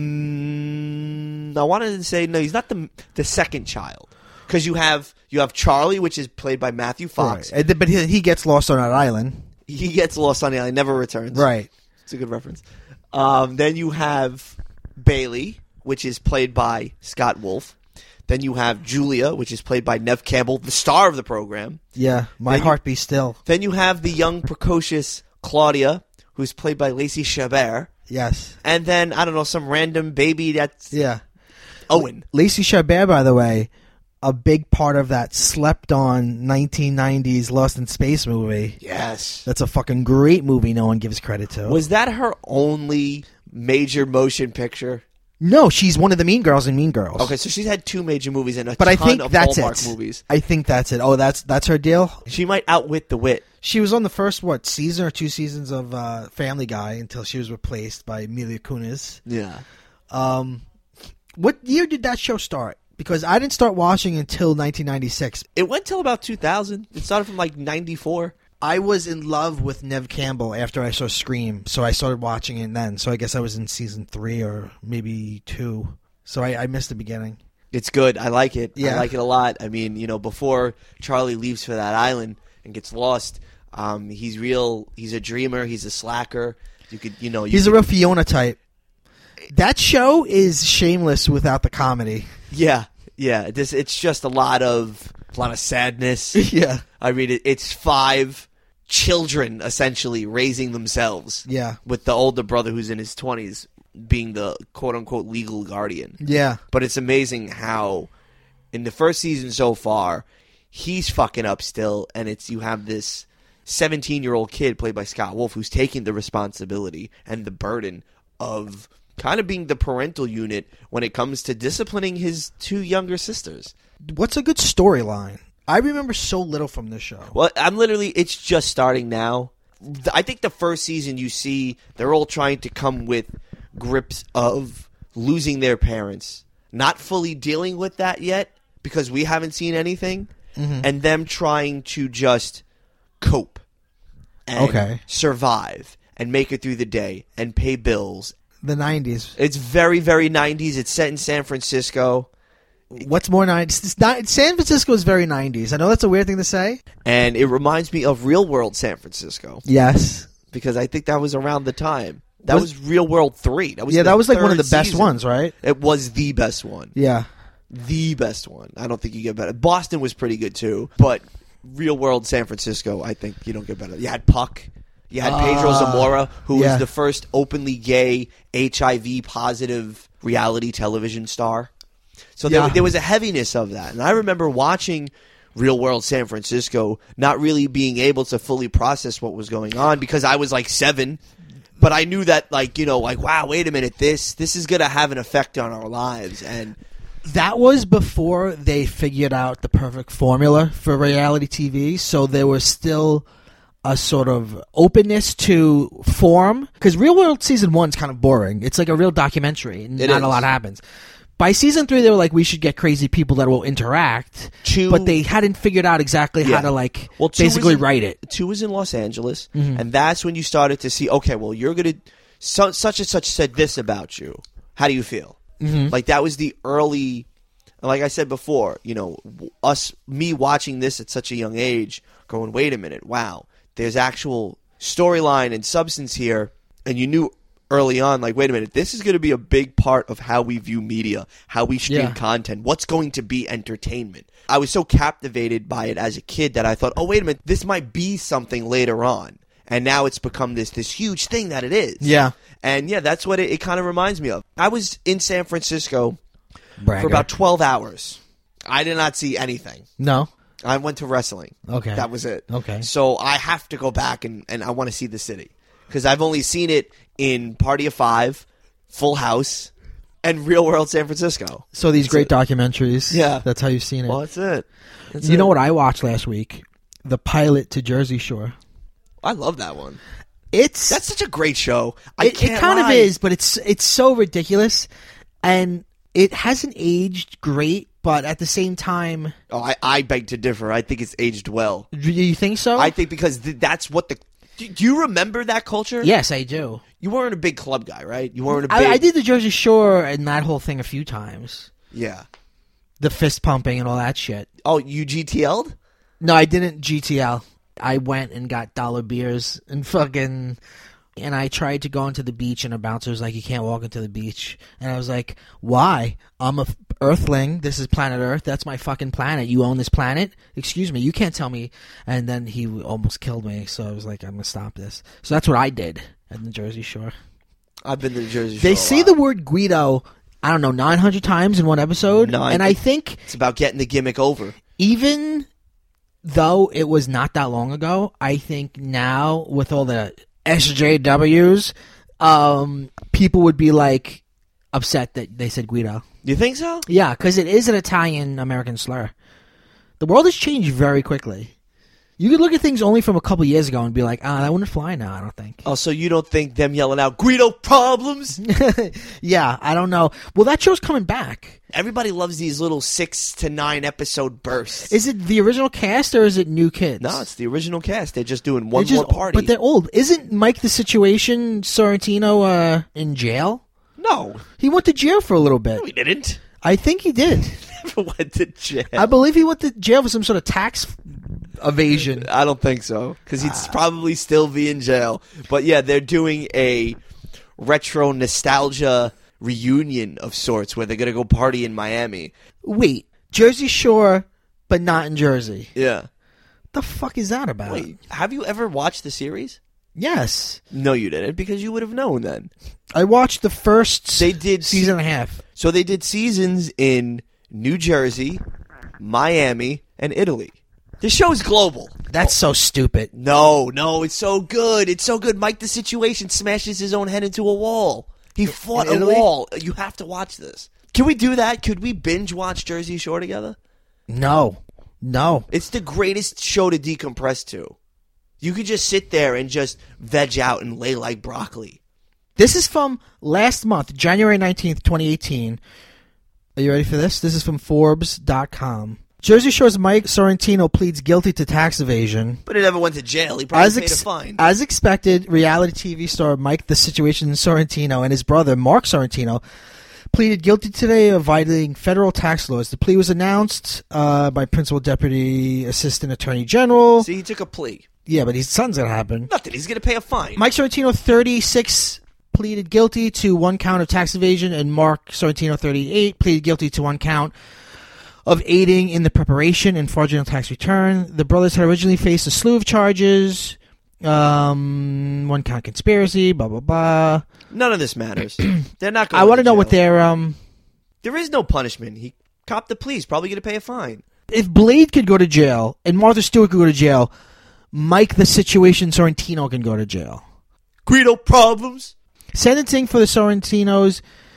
mm, I wanted to say, no, he's not the the second child. Because you have, you have Charlie, which is played by Matthew Fox. Right. Uh, But he, he gets lost on that island. He gets lost on the island, never returns. Right. It's a good reference. Um, then you have Bailey, which is played by Scott Wolf. Then you have Julia, which is played by Nev Campbell, the star of the program. Yeah, my Then you- heart beats still. Then you have the young, precocious Claudia, who's played by Lacey Chabert. Yes. And then, I don't know, some random baby that's Yeah. Owen. Lacey Chabert, by the way, a big part of that slept-on nineteen nineties Lost in Space movie. Yes. That's a fucking great movie no one gives credit to. Was that her only major motion picture? No, she's one of the Mean Girls in Mean Girls. Okay, so she's had two major movies and a But I ton think of that's Hallmark it. movies. I think that's it. Oh, that's that's her deal? She might outwit the wit. She was on the first, what, season or two seasons of uh, Family Guy until she was replaced by Emilia Kunis. Yeah. Um, what year did that show start? Because I didn't start watching until nineteen ninety-six. It went till about two thousand. It started from like ninety-four. I was in love with Nev Campbell after I saw Scream, so I started watching it then. So I guess I was in season three or maybe two. So I, I missed the beginning. It's good. I like it. Yeah. I like it a lot. I mean, you know, before Charlie leaves for that island and gets lost, um, he's real. He's a dreamer. He's a slacker. You could, you know, you He's a could- real Fiona type. That show is shameless without the comedy. yeah, yeah. This it's just a lot of a lot of sadness. Yeah. I mean, it, it's five children essentially raising themselves. Yeah. With the older brother who's in his twenties being the quote unquote legal guardian. Yeah. But it's amazing how in the first season so far, he's fucking up still, and it's you have this seventeen-year-old kid played by Scott Wolf who's taking the responsibility and the burden of kind of being the parental unit when it comes to disciplining his two younger sisters. What's a good storyline? I remember so little from this show. Well, I'm literally, it's just starting now. Th- I think the first season you see, they're all trying to come with grips of losing their parents, not fully dealing with that yet because we haven't seen anything, Mm-hmm. and them trying to just cope and Okay. survive and make it through the day and pay bills. The nineties. It's very, very nineties. It's set in San Francisco. What's more nineties? It's not, San Francisco is very nineties. I know that's a weird thing to say. And it reminds me of Real World San Francisco Yes. because I think that was around the time. That Was- was, Real World three. That was Yeah, the that was like one of the third best season. ones, right? It was the best one. Yeah. The best one. I don't think you get better. Boston was pretty good too, but Real World San Francisco, I think you don't get better. You had Puck. You had Pedro Ah, Zamora, who yeah. was the first openly gay, H I V positive reality television star. So Yeah. there, there was a heaviness of that. And I remember watching Real World San Francisco, not really being able to fully process what was going on because I was like seven. But I knew that, like, you know, like, wow, wait a minute, this this is going to have an effect on our lives. And That was before they figured out the perfect formula for reality T V, so there was still a sort of openness to form. Because Real World Season one is kind of boring. It's like a real documentary, and It not is. a lot happens. By Season three, they were like, we should get crazy people that will interact, Two- but they hadn't figured out exactly Yeah. how to, like, Well, two basically was in- write it. Two was in Los Angeles, Mm-hmm. and that's when you started to see, okay, well, you're going to, so, such and such said this about you. How do you feel? Mm-hmm. Like, that was the early, like I said before, you know, us, me watching this at such a young age, going, wait a minute, wow, there's actual storyline and substance here, and you knew early on, like, wait a minute, this is going to be a big part of how we view media, how we stream Yeah. content, what's going to be entertainment. I was so captivated by it as a kid that I thought, oh, wait a minute, this might be something later on. And now it's become this this huge thing that it is. Yeah. And yeah, that's what it, it kind of reminds me of. I was in San Francisco Bragger. for about twelve hours. I did not see anything. No? I went to wrestling. Okay. That was it. Okay. So I have to go back and, and I want to see the city. Because I've only seen it in Party of Five, Full House, and Real World San Francisco. So these That's great it. documentaries. Yeah. That's how you've seen it. Well, that's it. That's you it. know what I watched last week? The pilot to Jersey Shore. I love that one. It's That's such a great show. I it, can't it kind lie. of is, but it's it's so ridiculous, and it hasn't aged great. But at the same time, Oh, I, I beg to differ. I think it's aged well. do you think so? I think because th- that's what the. Do, do you remember that culture? yes, I do. You weren't a big club guy, right? You weren't a big. I, I did the Jersey Shore and that whole thing a few times. Yeah. The fist pumping and all that shit. Oh, you G T L'd? No, I didn't G T L. I went and got dollar beers and fucking and I tried to go into the beach, and a bouncer was like, you can't walk into the beach. And I was like, why? I'm a f- earthling. This is planet Earth. That's my fucking planet. You own this planet? Excuse me. You can't tell me. And then he almost killed me, so I was like, I'm going to stop this. So that's what I did at the Jersey Shore. I've been to the Jersey Shore. They a say lot. the word Guido, I don't know, nine hundred times in one episode. Nine. And I think It's about getting the gimmick over. even though it was not that long ago, I think now with all the S J Ws, um, people would be like upset that they said Guido. You think so? Yeah, because it is an Italian-American slur. The world has changed very quickly. You could look at things only from a couple years ago and be like, ah, that wouldn't fly now, I don't think. Oh, so you don't think them yelling out, Guido problems? Yeah, I don't know. Well, that show's coming back. Everybody loves these little six to nine episode bursts. Is it the original cast or is it new kids? No, it's the original cast. They're just doing one They're just- more party. But they're old. Isn't Mike the Situation Sorrentino uh, in jail? No, He went to jail for a little bit. we didn't. I think he did. Never went to jail. I believe he went to jail for some sort of tax evasion. I don't think so, because he'd probably still be in jail. But yeah, they're doing a retro nostalgia reunion of sorts where they're going to go party in Miami. Wait, Jersey Shore, but not in Jersey. Yeah. The fuck is that about? Wait, have you ever watched the series? Yes. No, you didn't, because you would have known then. I watched the first They did season and a half. So they did seasons in New Jersey, Miami, and Italy. The show's global. That's so stupid. No, no, it's so good. It's so good. Mike the Situation smashes his own head into a wall. He fought in a Italy? wall. You have to watch this. Can we do that? Could we binge watch Jersey Shore together? No. No. It's the greatest show to decompress to. You could just sit there and just veg out and lay like broccoli. This is from last month, January nineteenth, twenty eighteen. Are you ready for this? This is from Forbes dot com. Jersey Shore's Mike Sorrentino pleads guilty to tax evasion. But he never went to jail. He probably As, paid ex- a fine. as expected, reality T V star Mike the Situation Sorrentino and his brother Mark Sorrentino pleaded guilty today of violating federal tax laws. The plea was announced uh, by Principal Deputy Assistant Attorney General. See, he took a plea. Yeah, but his son's gonna happen. Nothing. He's going to pay a fine. Mike Sorrentino, thirty-six, pleaded guilty to one count of tax evasion, and Mark Sorrentino, thirty-eight, pleaded guilty to one count of aiding in the preparation and fraudulent tax return. The brothers had originally faced a slew of charges, um, one count conspiracy, blah blah blah. None of this matters. They're not going I want to know jail. what their um. There is no punishment. He copped the plea. He's probably going to pay a fine. If Blade could go to jail and Martha Stewart could go to jail, Mike the Situation Sorrentino can go to jail. Guido problems. Sentencing for the Sorrentinos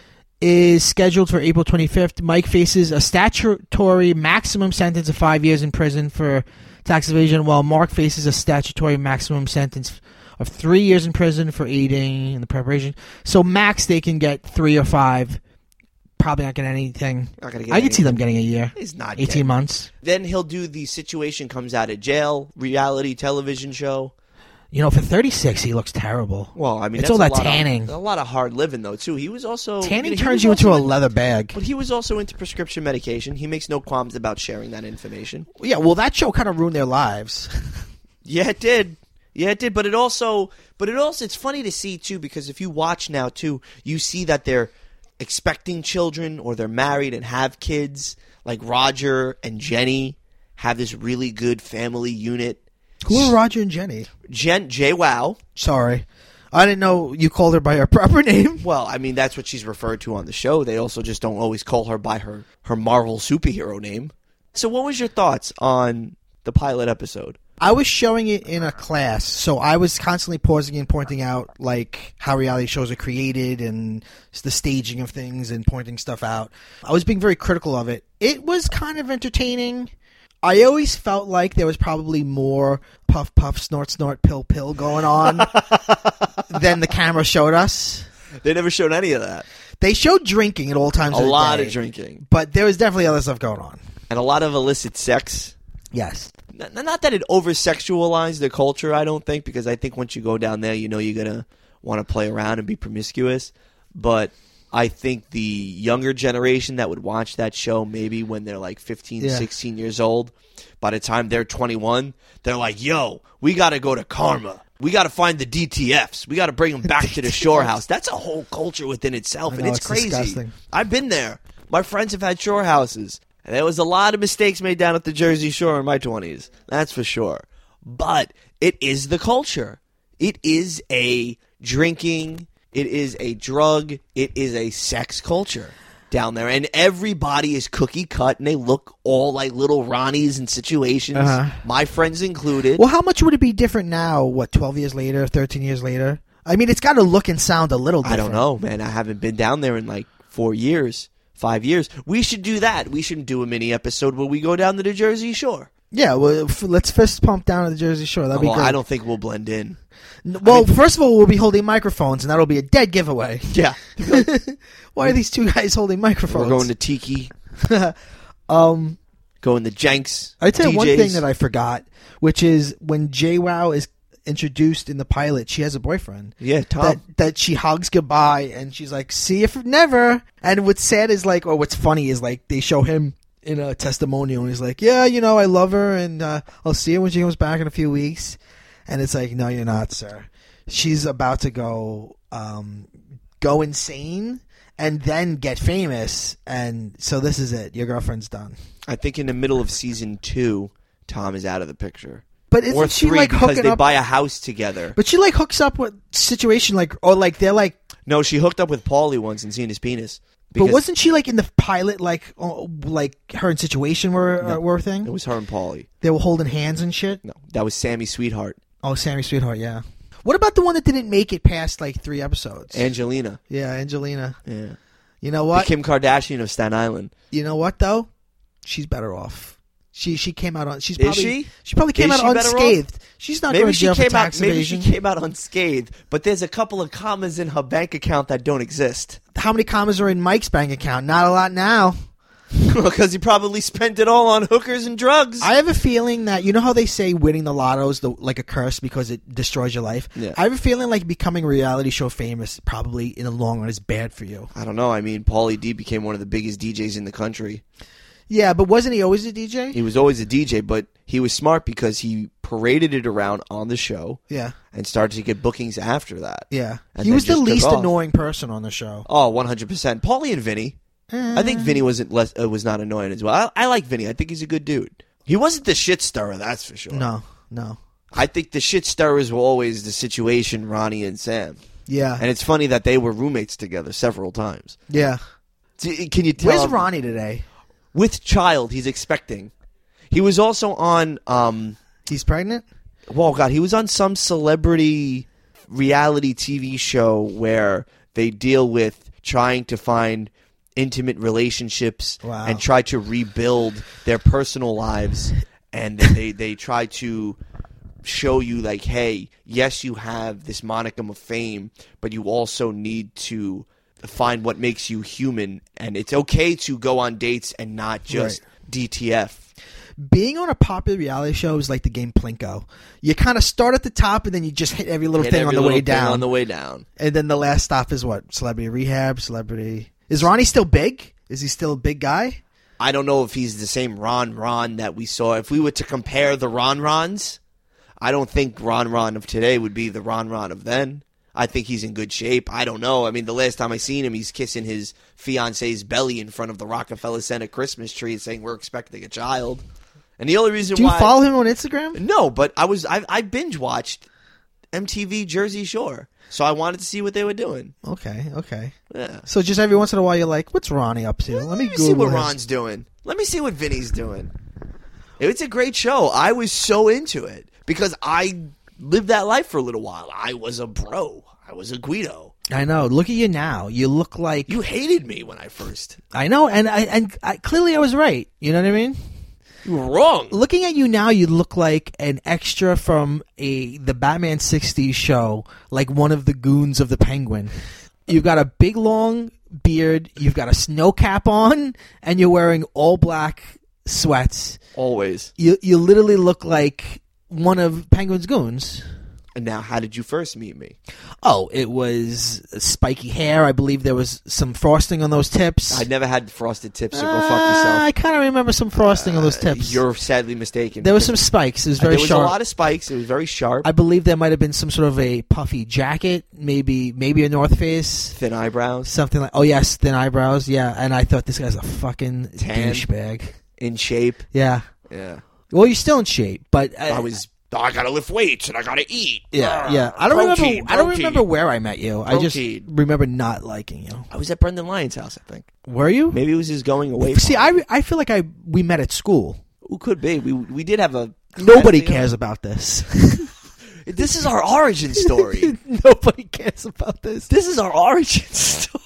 is scheduled for April twenty-fifth. Mike faces a statutory maximum sentence of five years in prison for tax evasion, while Mark faces a statutory maximum sentence of three years in prison for aiding in the preparation. So max, they can get three or five. Probably not getting anything. Not gonna get I could see anything. them getting a year. He's not eighteen getting- months. Then he'll do the Situation Comes Out of Jail reality television show. You know, for thirty-six, he looks terrible. Well, I mean, It's that's all a that lot tanning. Of, a lot of hard living, though, too. He was also Tanning you know, he turns was you into also a in- leather bag. But he was also into prescription medication. He makes no qualms about sharing that information. Yeah, well, that show kind of ruined their lives. Yeah, it did. Yeah, it did. But it also, but it also, it's funny to see too, because if you watch now too, you see that they're expecting children or they're married and have kids. Like Roger and Jenny have this really good family unit. Who are Roger and Jenny? Jen, J Wow. Sorry. I didn't know you called her by her proper name. Well, I mean, that's what she's referred to on the show. They also just don't always call her by her, her Marvel superhero name. So what was your thoughts on the pilot episode? I was showing it in a class, so I was constantly pausing and pointing out like how reality shows are created and the staging of things and pointing stuff out. I was being very critical of it. It was kind of entertaining. I always felt like there was probably more puff puff snort snort pill pill going on than the camera showed us. They never showed any of that. They showed drinking at all times A of the lot day, of drinking. but there was definitely other stuff going on. And a lot of illicit sex. Yes. Not, not that it over-sexualized the culture, I don't think, because I think once you go down there, you know you're going to want to play around and be promiscuous. But I think the younger generation that would watch that show, maybe when they're like fifteen, Yeah. sixteen years old, by the time they're twenty-one, they're like, yo, we got to go to Karma. We got to find the D T Fs. We got to bring them back to the shore house. That's a whole culture within itself, I and know, it's, it's crazy. disgusting. I've been there. My friends have had shore houses, and there was a lot of mistakes made down at the Jersey Shore in my twenties. That's for sure. But it is the culture. It is a drinking, it is a drug, it is a sex culture down there. And everybody is cookie cut, and they look all like little Ronnies in situations, Uh-huh. my friends included. Well, how much would it be different now? What, twelve years later, thirteen years later? I mean, it's got to look and sound a little I different. don't know, man. I haven't been down there in like four years, five years. We should do that. We should do a mini episode where we go down to the Jersey Shore. Yeah, well, f- let's fist pump down to the Jersey Shore. That'd be Well, great. I don't think we'll blend in. N- Well, first of all, we'll be holding microphones, and that'll be a dead giveaway. Yeah. Why are these two guys holding microphones? We're going to Tiki, um, going to Jenks. I'd tell you one D Js. thing that I forgot, which is when JWoww is introduced in the pilot, she has a boyfriend. Yeah, Tom. That that she hugs goodbye, and she's like, "See you for never." And what's sad is like, or what's funny is like they show him in a testimonial, and he's like, "Yeah, you know, I love her, and uh, I'll see her when she comes back in a few weeks." And it's like, "No, you're not, sir. She's about to go um, go insane." And then get famous, and so this is it. Your girlfriend's done. I think in the middle of season two, Tom is out of the picture. But isn't Or she three, like because hooking they up? buy a house together. But she like hooks up with situation like, or like they're like. No, she hooked up with Paulie once and seen his penis. But because wasn't she like in the pilot, like oh, like her and situation were uh, were a thing? It was her and Paulie. They were holding hands and shit. No, that was Sammy Sweetheart. Oh, Sammy Sweetheart, yeah. What about the one that didn't make it past like three episodes? Angelina. yeah, Angelina. Yeah. You know The what? Kim Kardashian of Staten Island. You know what though? She's better off. She she came out on. She's Is probably she? she probably came Is out she better off? unscathed. She's not going Maybe to she jail for came tax out. Maybe evasion. she came out unscathed, but there's a couple of commas in her bank account that don't exist How many commas are in Mike's bank account? Not a lot now. because he probably spent it all on hookers and drugs. I have a feeling that you know how they say winning the lotto is the, like a curse because it destroys your life. Yeah. I have a feeling like becoming reality show famous probably in the long run is bad for you. I don't know. I mean, Paulie D became one of the biggest D Js in the country. Yeah, but wasn't he always a D J? He was always a D J, but he was smart because he paraded it around on the show Yeah, and started to get bookings after that. yeah. And He then was the just took least off. annoying person on the show. Oh, one hundred percent. Paulie and Vinny. I think Vinny wasn't less, uh, was not annoying as well. I, I like Vinny. I think he's a good dude. He wasn't the shit stirrer, that's for sure. No, no. I think the shit stirrers were always the situation, Ronnie and Sam. Yeah, And it's funny that they were roommates together several times. yeah. D- Can you tell? Where's Ronnie today? With child, he's expecting. He was also on. Um, He's pregnant? Well, God, he was on some celebrity reality T V show where they deal with trying to find intimate relationships Wow. and try to rebuild their personal lives, and they they try to show you like, hey, yes, you have this monicum of fame, but you also need to find what makes you human, and it's okay to go on dates and not just Right. D T F. Being on a popular reality show is like the game Plinko. You kind of start at the top and then you just hit every little Hit thing every on the little way thing down. On the way down. And then the last stop is what? Celebrity Rehab, Celebrity... Is Ronnie still big? Is he still a big guy? I don't know if he's the same Ron Ron that we saw. If we were to compare the Ron Rons, I don't think Ron Ron of today would be the Ron Ron of then. I think he's in good shape. I don't know. I mean, the last time I seen him, he's kissing his fiance's belly in front of the Rockefeller Center Christmas tree and saying, we're expecting a child. And the only reason Do you why... follow him on Instagram? No, but I was I, I binge-watched M T V Jersey Shore, so I wanted to see what they were doing. Okay, okay. Yeah. So just every once in a while you're like, what's Ronnie up to? Let me Let me Google see what him. Ron's doing. Let me see what Vinny's doing. It's a great show. I was so into it because I lived that life for a little while. I was a bro. I was a Guido. I know. Look at you now. You look like... You hated me when I first. I know, and I and I, clearly I was right. You know what I mean? You were wrong. Looking at you now, you look like an extra from a the Batman sixties show, like one of the goons of the Penguin. You've got a big long beard, you've got a snow cap on, and you're wearing all black sweats. Always. You you literally look like one of Penguin's goons. And now, how did you first meet me? Oh, it was spiky hair. I believe there was some frosting on those tips. I never had frosted tips, so go fuck Uh, yourself. I kind of remember some frosting on those tips. You're sadly mistaken. There was some spikes. It was Uh, very There was sharp. a lot of spikes. It was very sharp. I believe there might have been some sort of a puffy jacket, maybe maybe a North Face, Thin eyebrows. something like. Oh yes, thin eyebrows. Yeah, and I thought this guy's a fucking Tan. douchebag. In shape. Yeah. Yeah. Well, you're still in shape, but uh, I was. Oh, I gotta lift weights and I gotta eat. Yeah, Ah, yeah. I don't protein, remember. I don't protein. remember where I met you. I just Protein. remember not liking you. I was at Brendan Lyon's house, I think. Were you? Maybe it was his going away. See, party. I, I feel like I we met at school. Who could be? We we did have a. Nobody class cares about this. together. This is our origin story. Nobody cares about this. This is our origin story.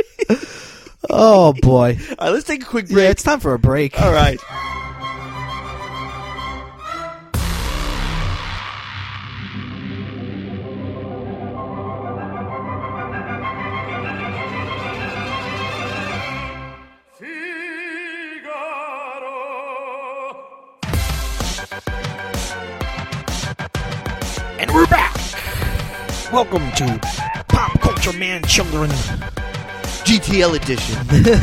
Oh boy. All right, let's take a quick break. Yeah, it's time for a break. All right. And we're back. Welcome to Pop Culture Man Children. G T L edition.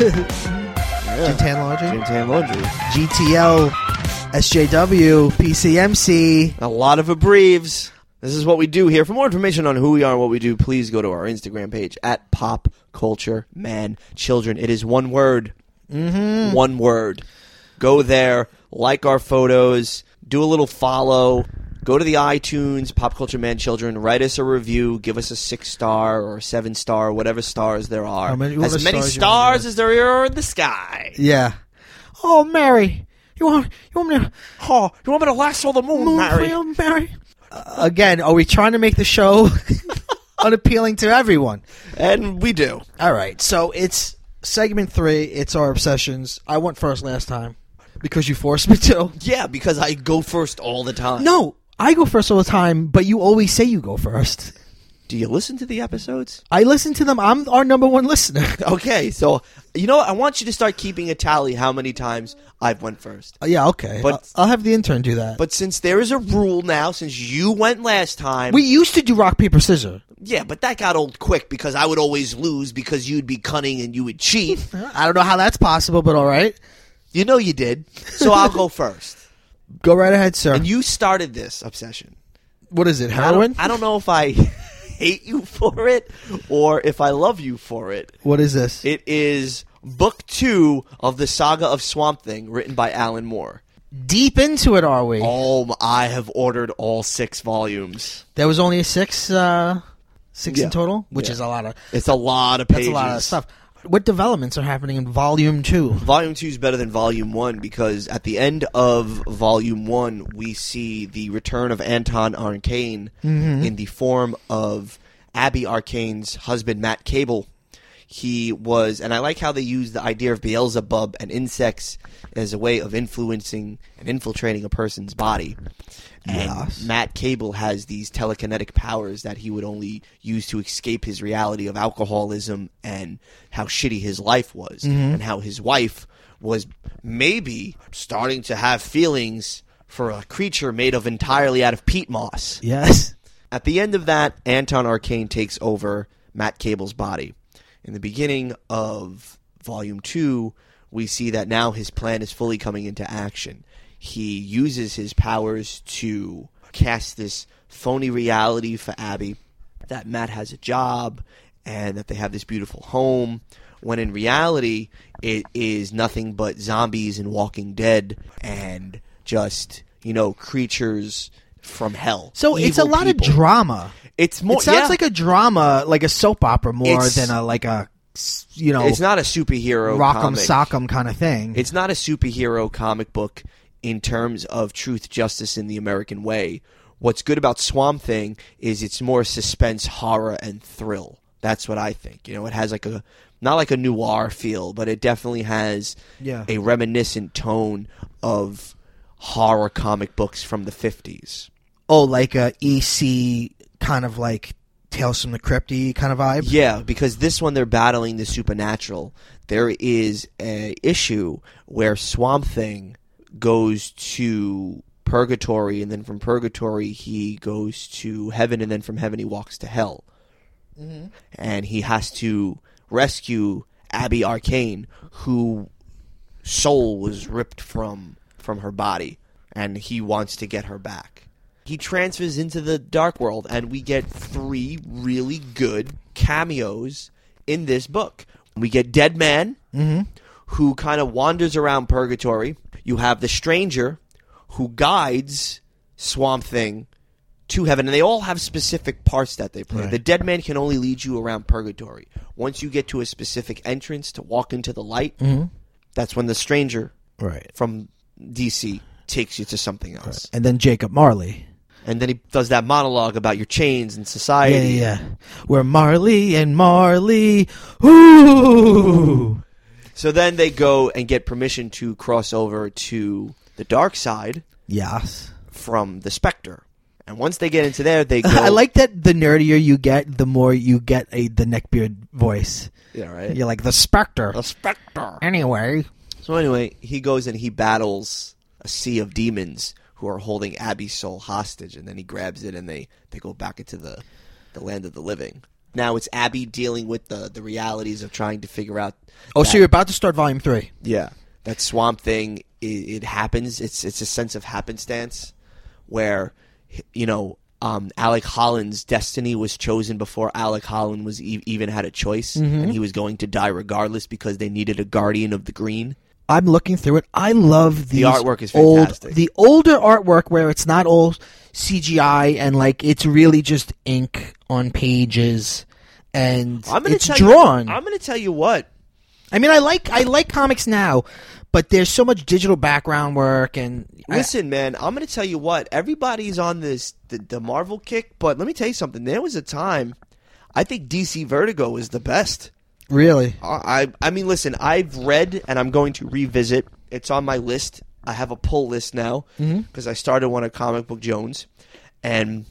Jintan Laundry. Jintan Laundry. G T L. S J W. P C M C. A lot of abbreves. This is what we do here. For more information on who we are and what we do, please go to our Instagram page at Pop Culture Man Children. It is one word. Mm-hmm. One word. Go there, like our photos, do a little follow, go to the iTunes, Pop Culture Man Children, write us a review, give us a six star or a seven star, whatever stars there are. How many- what as many stars you wanna stars give? as there are in the sky. Yeah. Oh, Mary. You want, you want me to... Oh, you want me to lasso the moon, Moon Mary? Mary? Mary? Uh, again, are we trying to make the show unappealing to everyone? And we do. All right, so it's segment three. It's our obsessions. I went first last time because you forced me to. Yeah, because I go first all the time. No, I go first all the time, but you always say you go first. Do you listen to the episodes? I listen to them. I'm our number one listener. Okay, so you know what? I want you to start keeping a tally how many times I've went first. Uh, yeah, okay. But- I'll, I'll have the intern do that. But since there is a rule now, since you went last time, we used to do rock, paper, scissors. yeah, but that got old quick because I would always lose because you'd be cunning and you would cheat. I don't know how that's possible, but all right. You know you did. So I'll go first. Go right ahead, sir. And you started this obsession. what is it, I heroin? don't, I don't know if I hate you for it or if I love you for it. What is this? It is book two of the Saga of Swamp Thing, written by Alan Moore. Deep into it, are we? Oh, I have ordered all six volumes. There was only a six, uh, six Yeah. in total, which Yeah. is a lot of. It's a lot of That's pages. a lot of stuff. What developments are happening in Volume Two? Volume two is better than Volume one because at the end of Volume one, we see the return of Anton Arcane in the form of Abby Arcane's husband, Matt Cable. He was, and I like how they use the idea of Beelzebub and insects as a way of influencing and infiltrating a person's body. And Yes. Matt Cable has these telekinetic powers that he would only use to escape his reality of alcoholism and how shitty his life was, and how his wife was maybe starting to have feelings for a creature made of entirely out of peat moss. Yes. At the end of that, Anton Arcane takes over Matt Cable's body. In the beginning of Volume two, we see that now his plan is fully coming into action. He uses his powers to cast this phony reality for Abby, that Matt has a job and that they have this beautiful home, when in reality it is nothing but zombies and Walking Dead and just, you know, creatures from hell. So it's a Evil lot people. of drama. It's more. It sounds yeah. like a drama, like a soap opera, more It's- than a like a, you know, It's not a superhero rock'em comic. sock'em kind of thing. It's not a superhero comic book in terms of truth, justice, in the American way. What's good about Swamp Thing is it's more suspense, horror, and thrill. That's what I think. You know, it has like a not like a noir feel, but it definitely has Yeah. a reminiscent tone of horror comic books from the fifties. Oh, like a E C kind of like Tales from the Crypt-y kind of vibe. Yeah, because this one they're battling the supernatural. There is a issue where Swamp Thing goes to purgatory, and then from purgatory he goes to heaven, and then from heaven he walks to hell. mm-hmm. and he has to rescue Abby Arcane, who soul was ripped from from her body, and he wants to get her back. He transfers into the Dark World, and we get three really good cameos in this book. We get Dead Man, Mm-hmm. who kind of wanders around purgatory. You have the Stranger, who guides Swamp Thing to heaven, and they all have specific parts that they play. Right. The Dead Man can only lead you around purgatory. Once you get to a specific entrance to walk into the light, Mm-hmm. that's when the Stranger Right. from D C takes you to something else. And then Jacob Marley. And then he does that monologue about your chains and society. Yeah, yeah, yeah. We're Marley and Marley. Ooh. So then they go and get permission to cross over to the dark side Yes. from the Spectre. And once they get into there, they go... I like that the nerdier you get, the more you get a the neckbeard voice. Yeah, right? You're like, the Spectre. The Spectre. Anyway. So anyway, he goes and he battles a sea of demons who are holding Abby's soul hostage, and then he grabs it and they, they go back into the, the land of the living. Now it's Abby dealing with the, the realities of trying to figure out... Oh, that, so you're about to start volume three. Yeah. That Swamp Thing, it, it happens. It's it's a sense of happenstance where, you know, um, Alec Holland's destiny was chosen before Alec Holland was e- even had a choice, Mm-hmm. and he was going to die regardless because they needed a guardian of the green. I'm looking through it. I love these artwork is old, fantastic. the older artwork where it's not all C G I and like it's really just ink on pages and I'm gonna it's tell drawn. You, I'm going to tell you what. I mean, I like I like comics now, but there's so much digital background work and I- Listen, man, I'm going to tell you what. Everybody's on this the, the Marvel kick, but let me tell you something. There was a time I think D C Vertigo is the best. really. I I mean, listen, I've read and I'm going to revisit. It's on my list. I have a pull list now because I started one at Comic Book Jones, and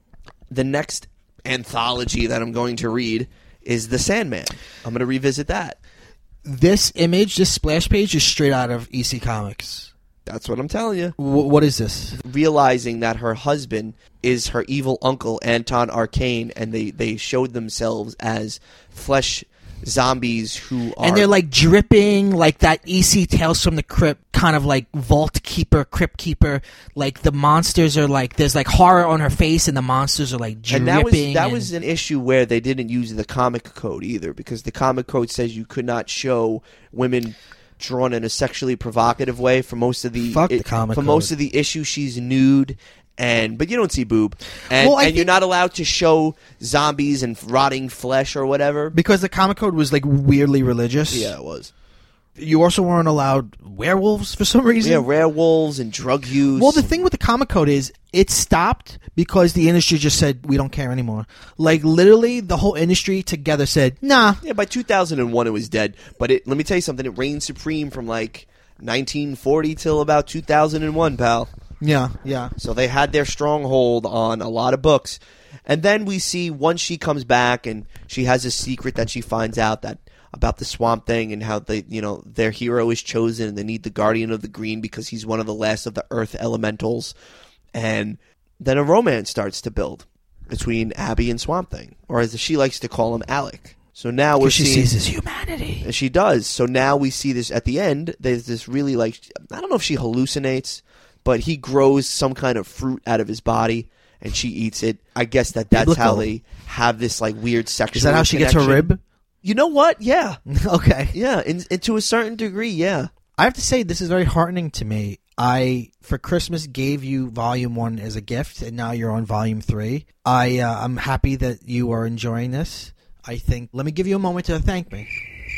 the next anthology that I'm going to read is The Sandman. I'm going to revisit that. This image, this splash page, is straight out of E C Comics. That's what I'm telling you. W- what is this? Realizing that her husband is her evil uncle, Anton Arcane, and they, they showed themselves as flesh zombies who are... And they're like dripping, like that E C Tales from the Crypt, kind of like Vault Keeper, Crypt Keeper. Like the monsters are like, there's like horror on her face, and the monsters are like dripping. And that was that and- was an issue where they didn't use the comic code either, because the comic code says you could not show women drawn in a sexually provocative way. For most of the Fuck the it- comic for code. most of the issue, she's nude. And but you don't see boob, and, Well, I and you're think- not allowed to show zombies and rotting flesh or whatever. because the comic code was like weirdly religious. Yeah, it was. You also weren't allowed werewolves for some reason. Yeah, werewolves and drug use. Well, the thing with the comic code is it stopped because the industry just said we don't care anymore. Like literally, the whole industry together said, "Nah." Yeah, by two thousand one it was dead. But it, let me tell you something. It reigned supreme from like nineteen forty till about two thousand one, pal. Yeah, yeah. So they had their stronghold on a lot of books. And then we see once she comes back and she has a secret that she finds out that about the Swamp Thing and how they, you know, their hero is chosen and they need the Guardian of the Green because he's one of the last of the Earth Elementals. And then a romance starts to build between Abby and Swamp Thing, or as she likes to call him, Alec. So now we're Because she seeing, sees his humanity. and she does. So now we see this at the end. There's this really like, I don't know if she hallucinates, but he grows some kind of fruit out of his body, and she eats it. I guess that that's Biblical. how they have this like weird sexual. Is that how she gets her connection. rib? You know what? Yeah, Okay. yeah. In, in, to a certain degree, yeah. I have to say, this is very heartening to me. I, for Christmas, gave you Volume one as a gift, and now you're on Volume three. I, uh, I'm happy that you are enjoying this. I think, let me give you a moment to thank me.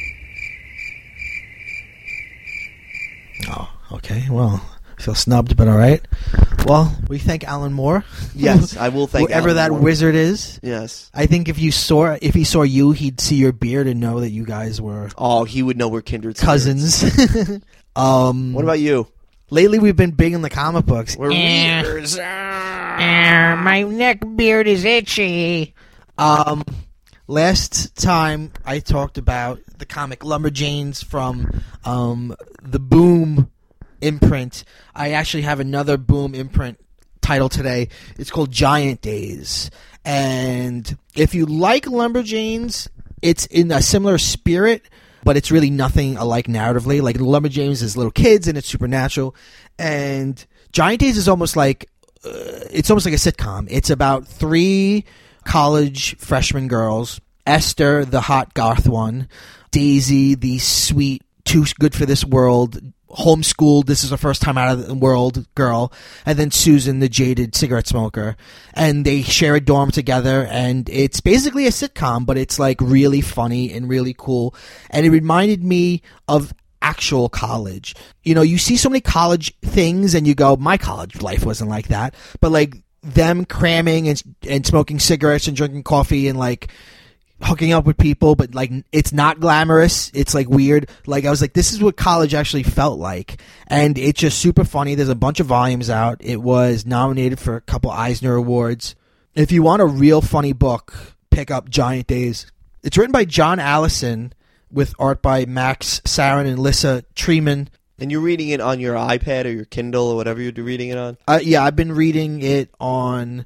Oh, okay. Well, I feel snubbed, but all right. Well, we thank Alan Moore. Yes, I will thank Whoever Alan that Moore. wizard is. Yes. I think if you saw if he saw you, he'd see your beard and know that you guys were Oh, he would know we're kindred spirits. cousins. um, What about you? lately we've been big in the comic books. We're Eh. readers. Uh, my neck beard is itchy. Um, last time I talked about the comic Lumberjanes from um, the Boom imprint. I actually have another Boom imprint title today. It's called Giant Days, and If you like Lumberjanes, it's in a similar spirit, but it's really nothing alike narratively. Like Lumberjanes is little kids and it's supernatural, and Giant Days is almost like uh, it's almost like a sitcom. It's about three college freshman girls: Esther, the hot goth one; Daisy, the sweet, too good for this world, homeschooled, this is her first time out of the world girl, and then Susan, the jaded cigarette smoker. And they share a dorm together, and it's basically a sitcom, but it's like really funny and really cool. And it reminded me of actual college. You know, you see so many college things and you go, my college life wasn't like that. But like them cramming and and smoking cigarettes and drinking coffee and like hooking up with people, but like it's not glamorous, it's like weird. Like I was like, this is what college actually felt like, and it's just super funny. There's a bunch of volumes out. It was nominated for a couple Eisner Awards. If you want a real funny book, pick up Giant Days. It's written by John Allison with art by Max Sarin and Lissa Treeman. And you're reading it on your iPad or your Kindle or whatever you're reading it on? Uh, yeah, I've been reading it on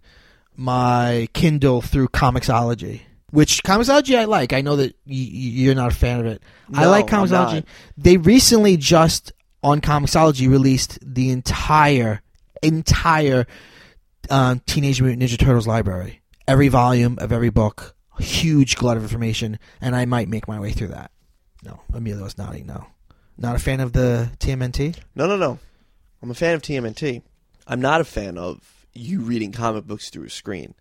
my Kindle through Comixology. Which Comixology I like. I know that y- you're not a fan of it. I No, like I'm Comixology. not. They recently just on Comixology released the entire, entire um, Teenage Mutant Ninja Turtles library. Every volume of every book. Huge glut of information. And I might make my way through that. No, Emilio's nodding no. Not a fan of the T M N T? No, no, no. I'm a fan of T M N T. I'm not a fan of you reading comic books through a screen.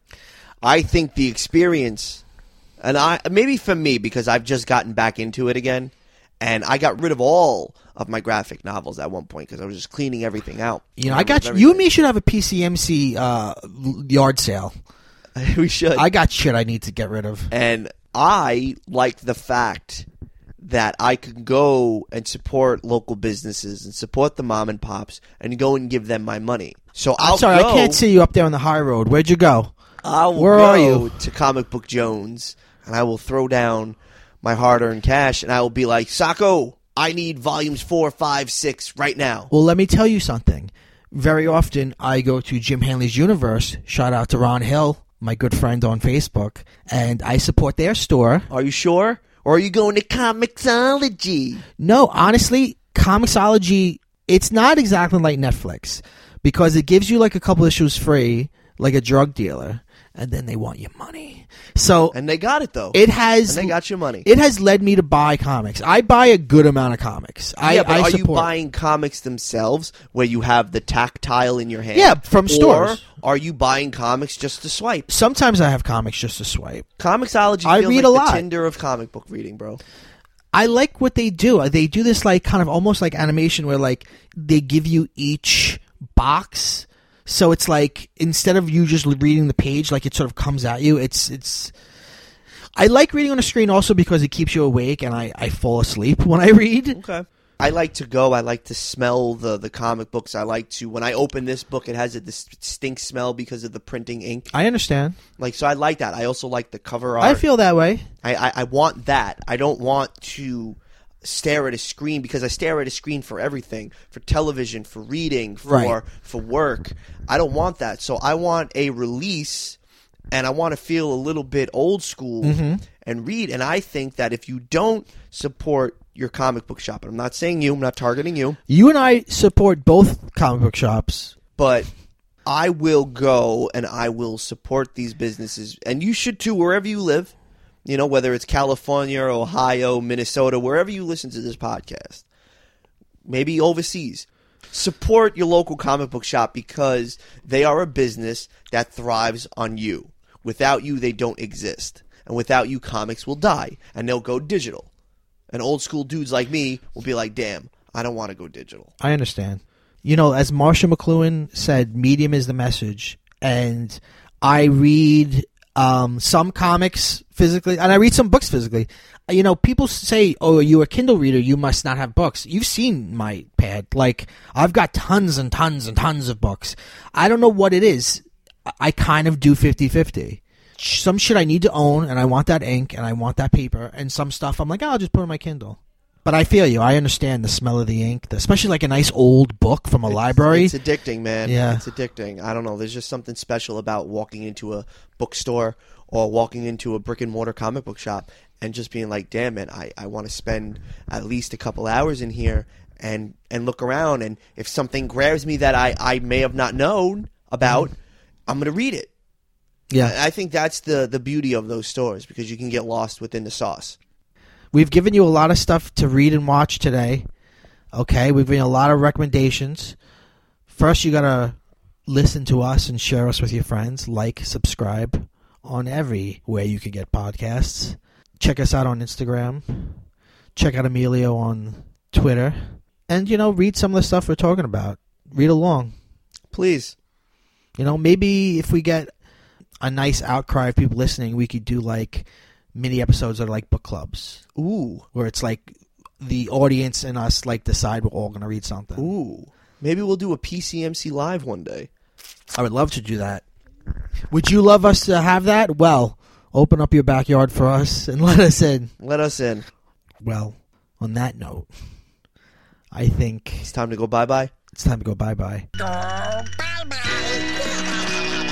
I think the experience, and I maybe for me, because I've just gotten back into it again, and I got rid of all of my graphic novels at one point because I was just cleaning everything out. You know, I got you. You and me should have a P C M C uh, yard sale. We should. I got shit I need to get rid of. And I like the fact that I could go and support local businesses and support the mom and pops and go and give them my money. So I'll I'm sorry, go, I can't see you up there on the high road. Where'd you go? I will Where go are you? to Comic Book Jones, and I will throw down my hard-earned cash, and I will be like, Sacco, I need volumes four, five, six right now. Well, let me tell you something. Very often, I go to Jim Hanley's Universe. Shout out to Ron Hill, my good friend on Facebook, and I support their store. Are you sure? Or are you going to Comixology? No, honestly, Comixology, it's not exactly like Netflix because it gives you like a couple issues free, like a drug dealer, and then they want your money. So And they got it, though. it has and they got your money. It has led me to buy comics. I buy a good amount of comics. I, yeah, but I are support. you buying comics themselves where you have the tactile in your hand? Yeah, from stores. Or are you buying comics just to swipe? Sometimes I have comics just to swipe. Comixology I feels read like a the lot. Tinder of comic book reading, bro. I like what they do. They do this like kind of almost like animation where like they give you each box. So it's like instead of you just reading the page, like it sort of comes at you. It's it's. I like reading on a screen also because it keeps you awake, and I, I fall asleep when I read. Okay. I like to go. I like to smell the, the comic books. I like to, when I open this book, it has a distinct smell because of the printing ink. I understand. Like, so I like that. I also like the cover art. I feel that way. I, I, I want that. I don't want to stare at a screen because I stare at a screen for everything, for television, for reading, for Right. for work. I don't want that. So I want a release, and I want to feel a little bit old school Mm-hmm. and read. And I think that if you don't support your comic book shop, and I'm not saying you, I'm not targeting you, You and I support both comic book shops. but I will go and I will support these businesses, and you should too, wherever you live. You know, whether it's California, Ohio, Minnesota, wherever you listen to this podcast, maybe overseas, support your local comic book shop because they are a business that thrives on you. Without you, they don't exist. And without you, comics will die, and they'll go digital. And old school dudes like me will be like, damn, I don't want to go digital. I understand. You know, as Marsha McLuhan said, medium is the message. And I read um, some comics physically, and I read some books physically. You know, people say, oh, you're a Kindle reader, you must not have books. You've seen my pad. Like, I've got tons and tons and tons of books. I don't know what it is. I- I kind of do fifty-fifty. Some shit I need to own, and I want that ink, and I want that paper, and some stuff I'm like, oh, I'll just put it on my Kindle. But I feel you. I understand the smell of the ink, the, especially like a nice old book from a library. It's addicting, man. Yeah. It's addicting. I don't know. There's just something special about walking into a bookstore or walking into a brick and mortar comic book shop and just being like, damn it, I, I want to spend at least a couple hours in here and, and look around. And if something grabs me that I, I may have not known about, mm. I'm going to read it. Yeah. I think that's the, the beauty of those stores, because you can get lost within the sauce. We've given you a lot of stuff to read and watch today. Okay, we've given you a lot of recommendations. First, you got to listen to us and share us with your friends. Like, subscribe on everywhere you can get podcasts. Check us out on Instagram. Check out Emilio on Twitter. And, you know, read some of the stuff we're talking about. Read along. Please. You know, maybe if we get a nice outcry of people listening, we could do, like, mini episodes that are like book clubs. Ooh. Where it's like the audience and us, like, decide we're all going to read something. Ooh. Maybe we'll do a P C M C Live one day. I would love to do that. Would you love us to have that? Well, open up your backyard for us and let us in. Let us in. Well, on that note, I think it's time to go bye-bye. It's time to go bye-bye. Go bye-bye.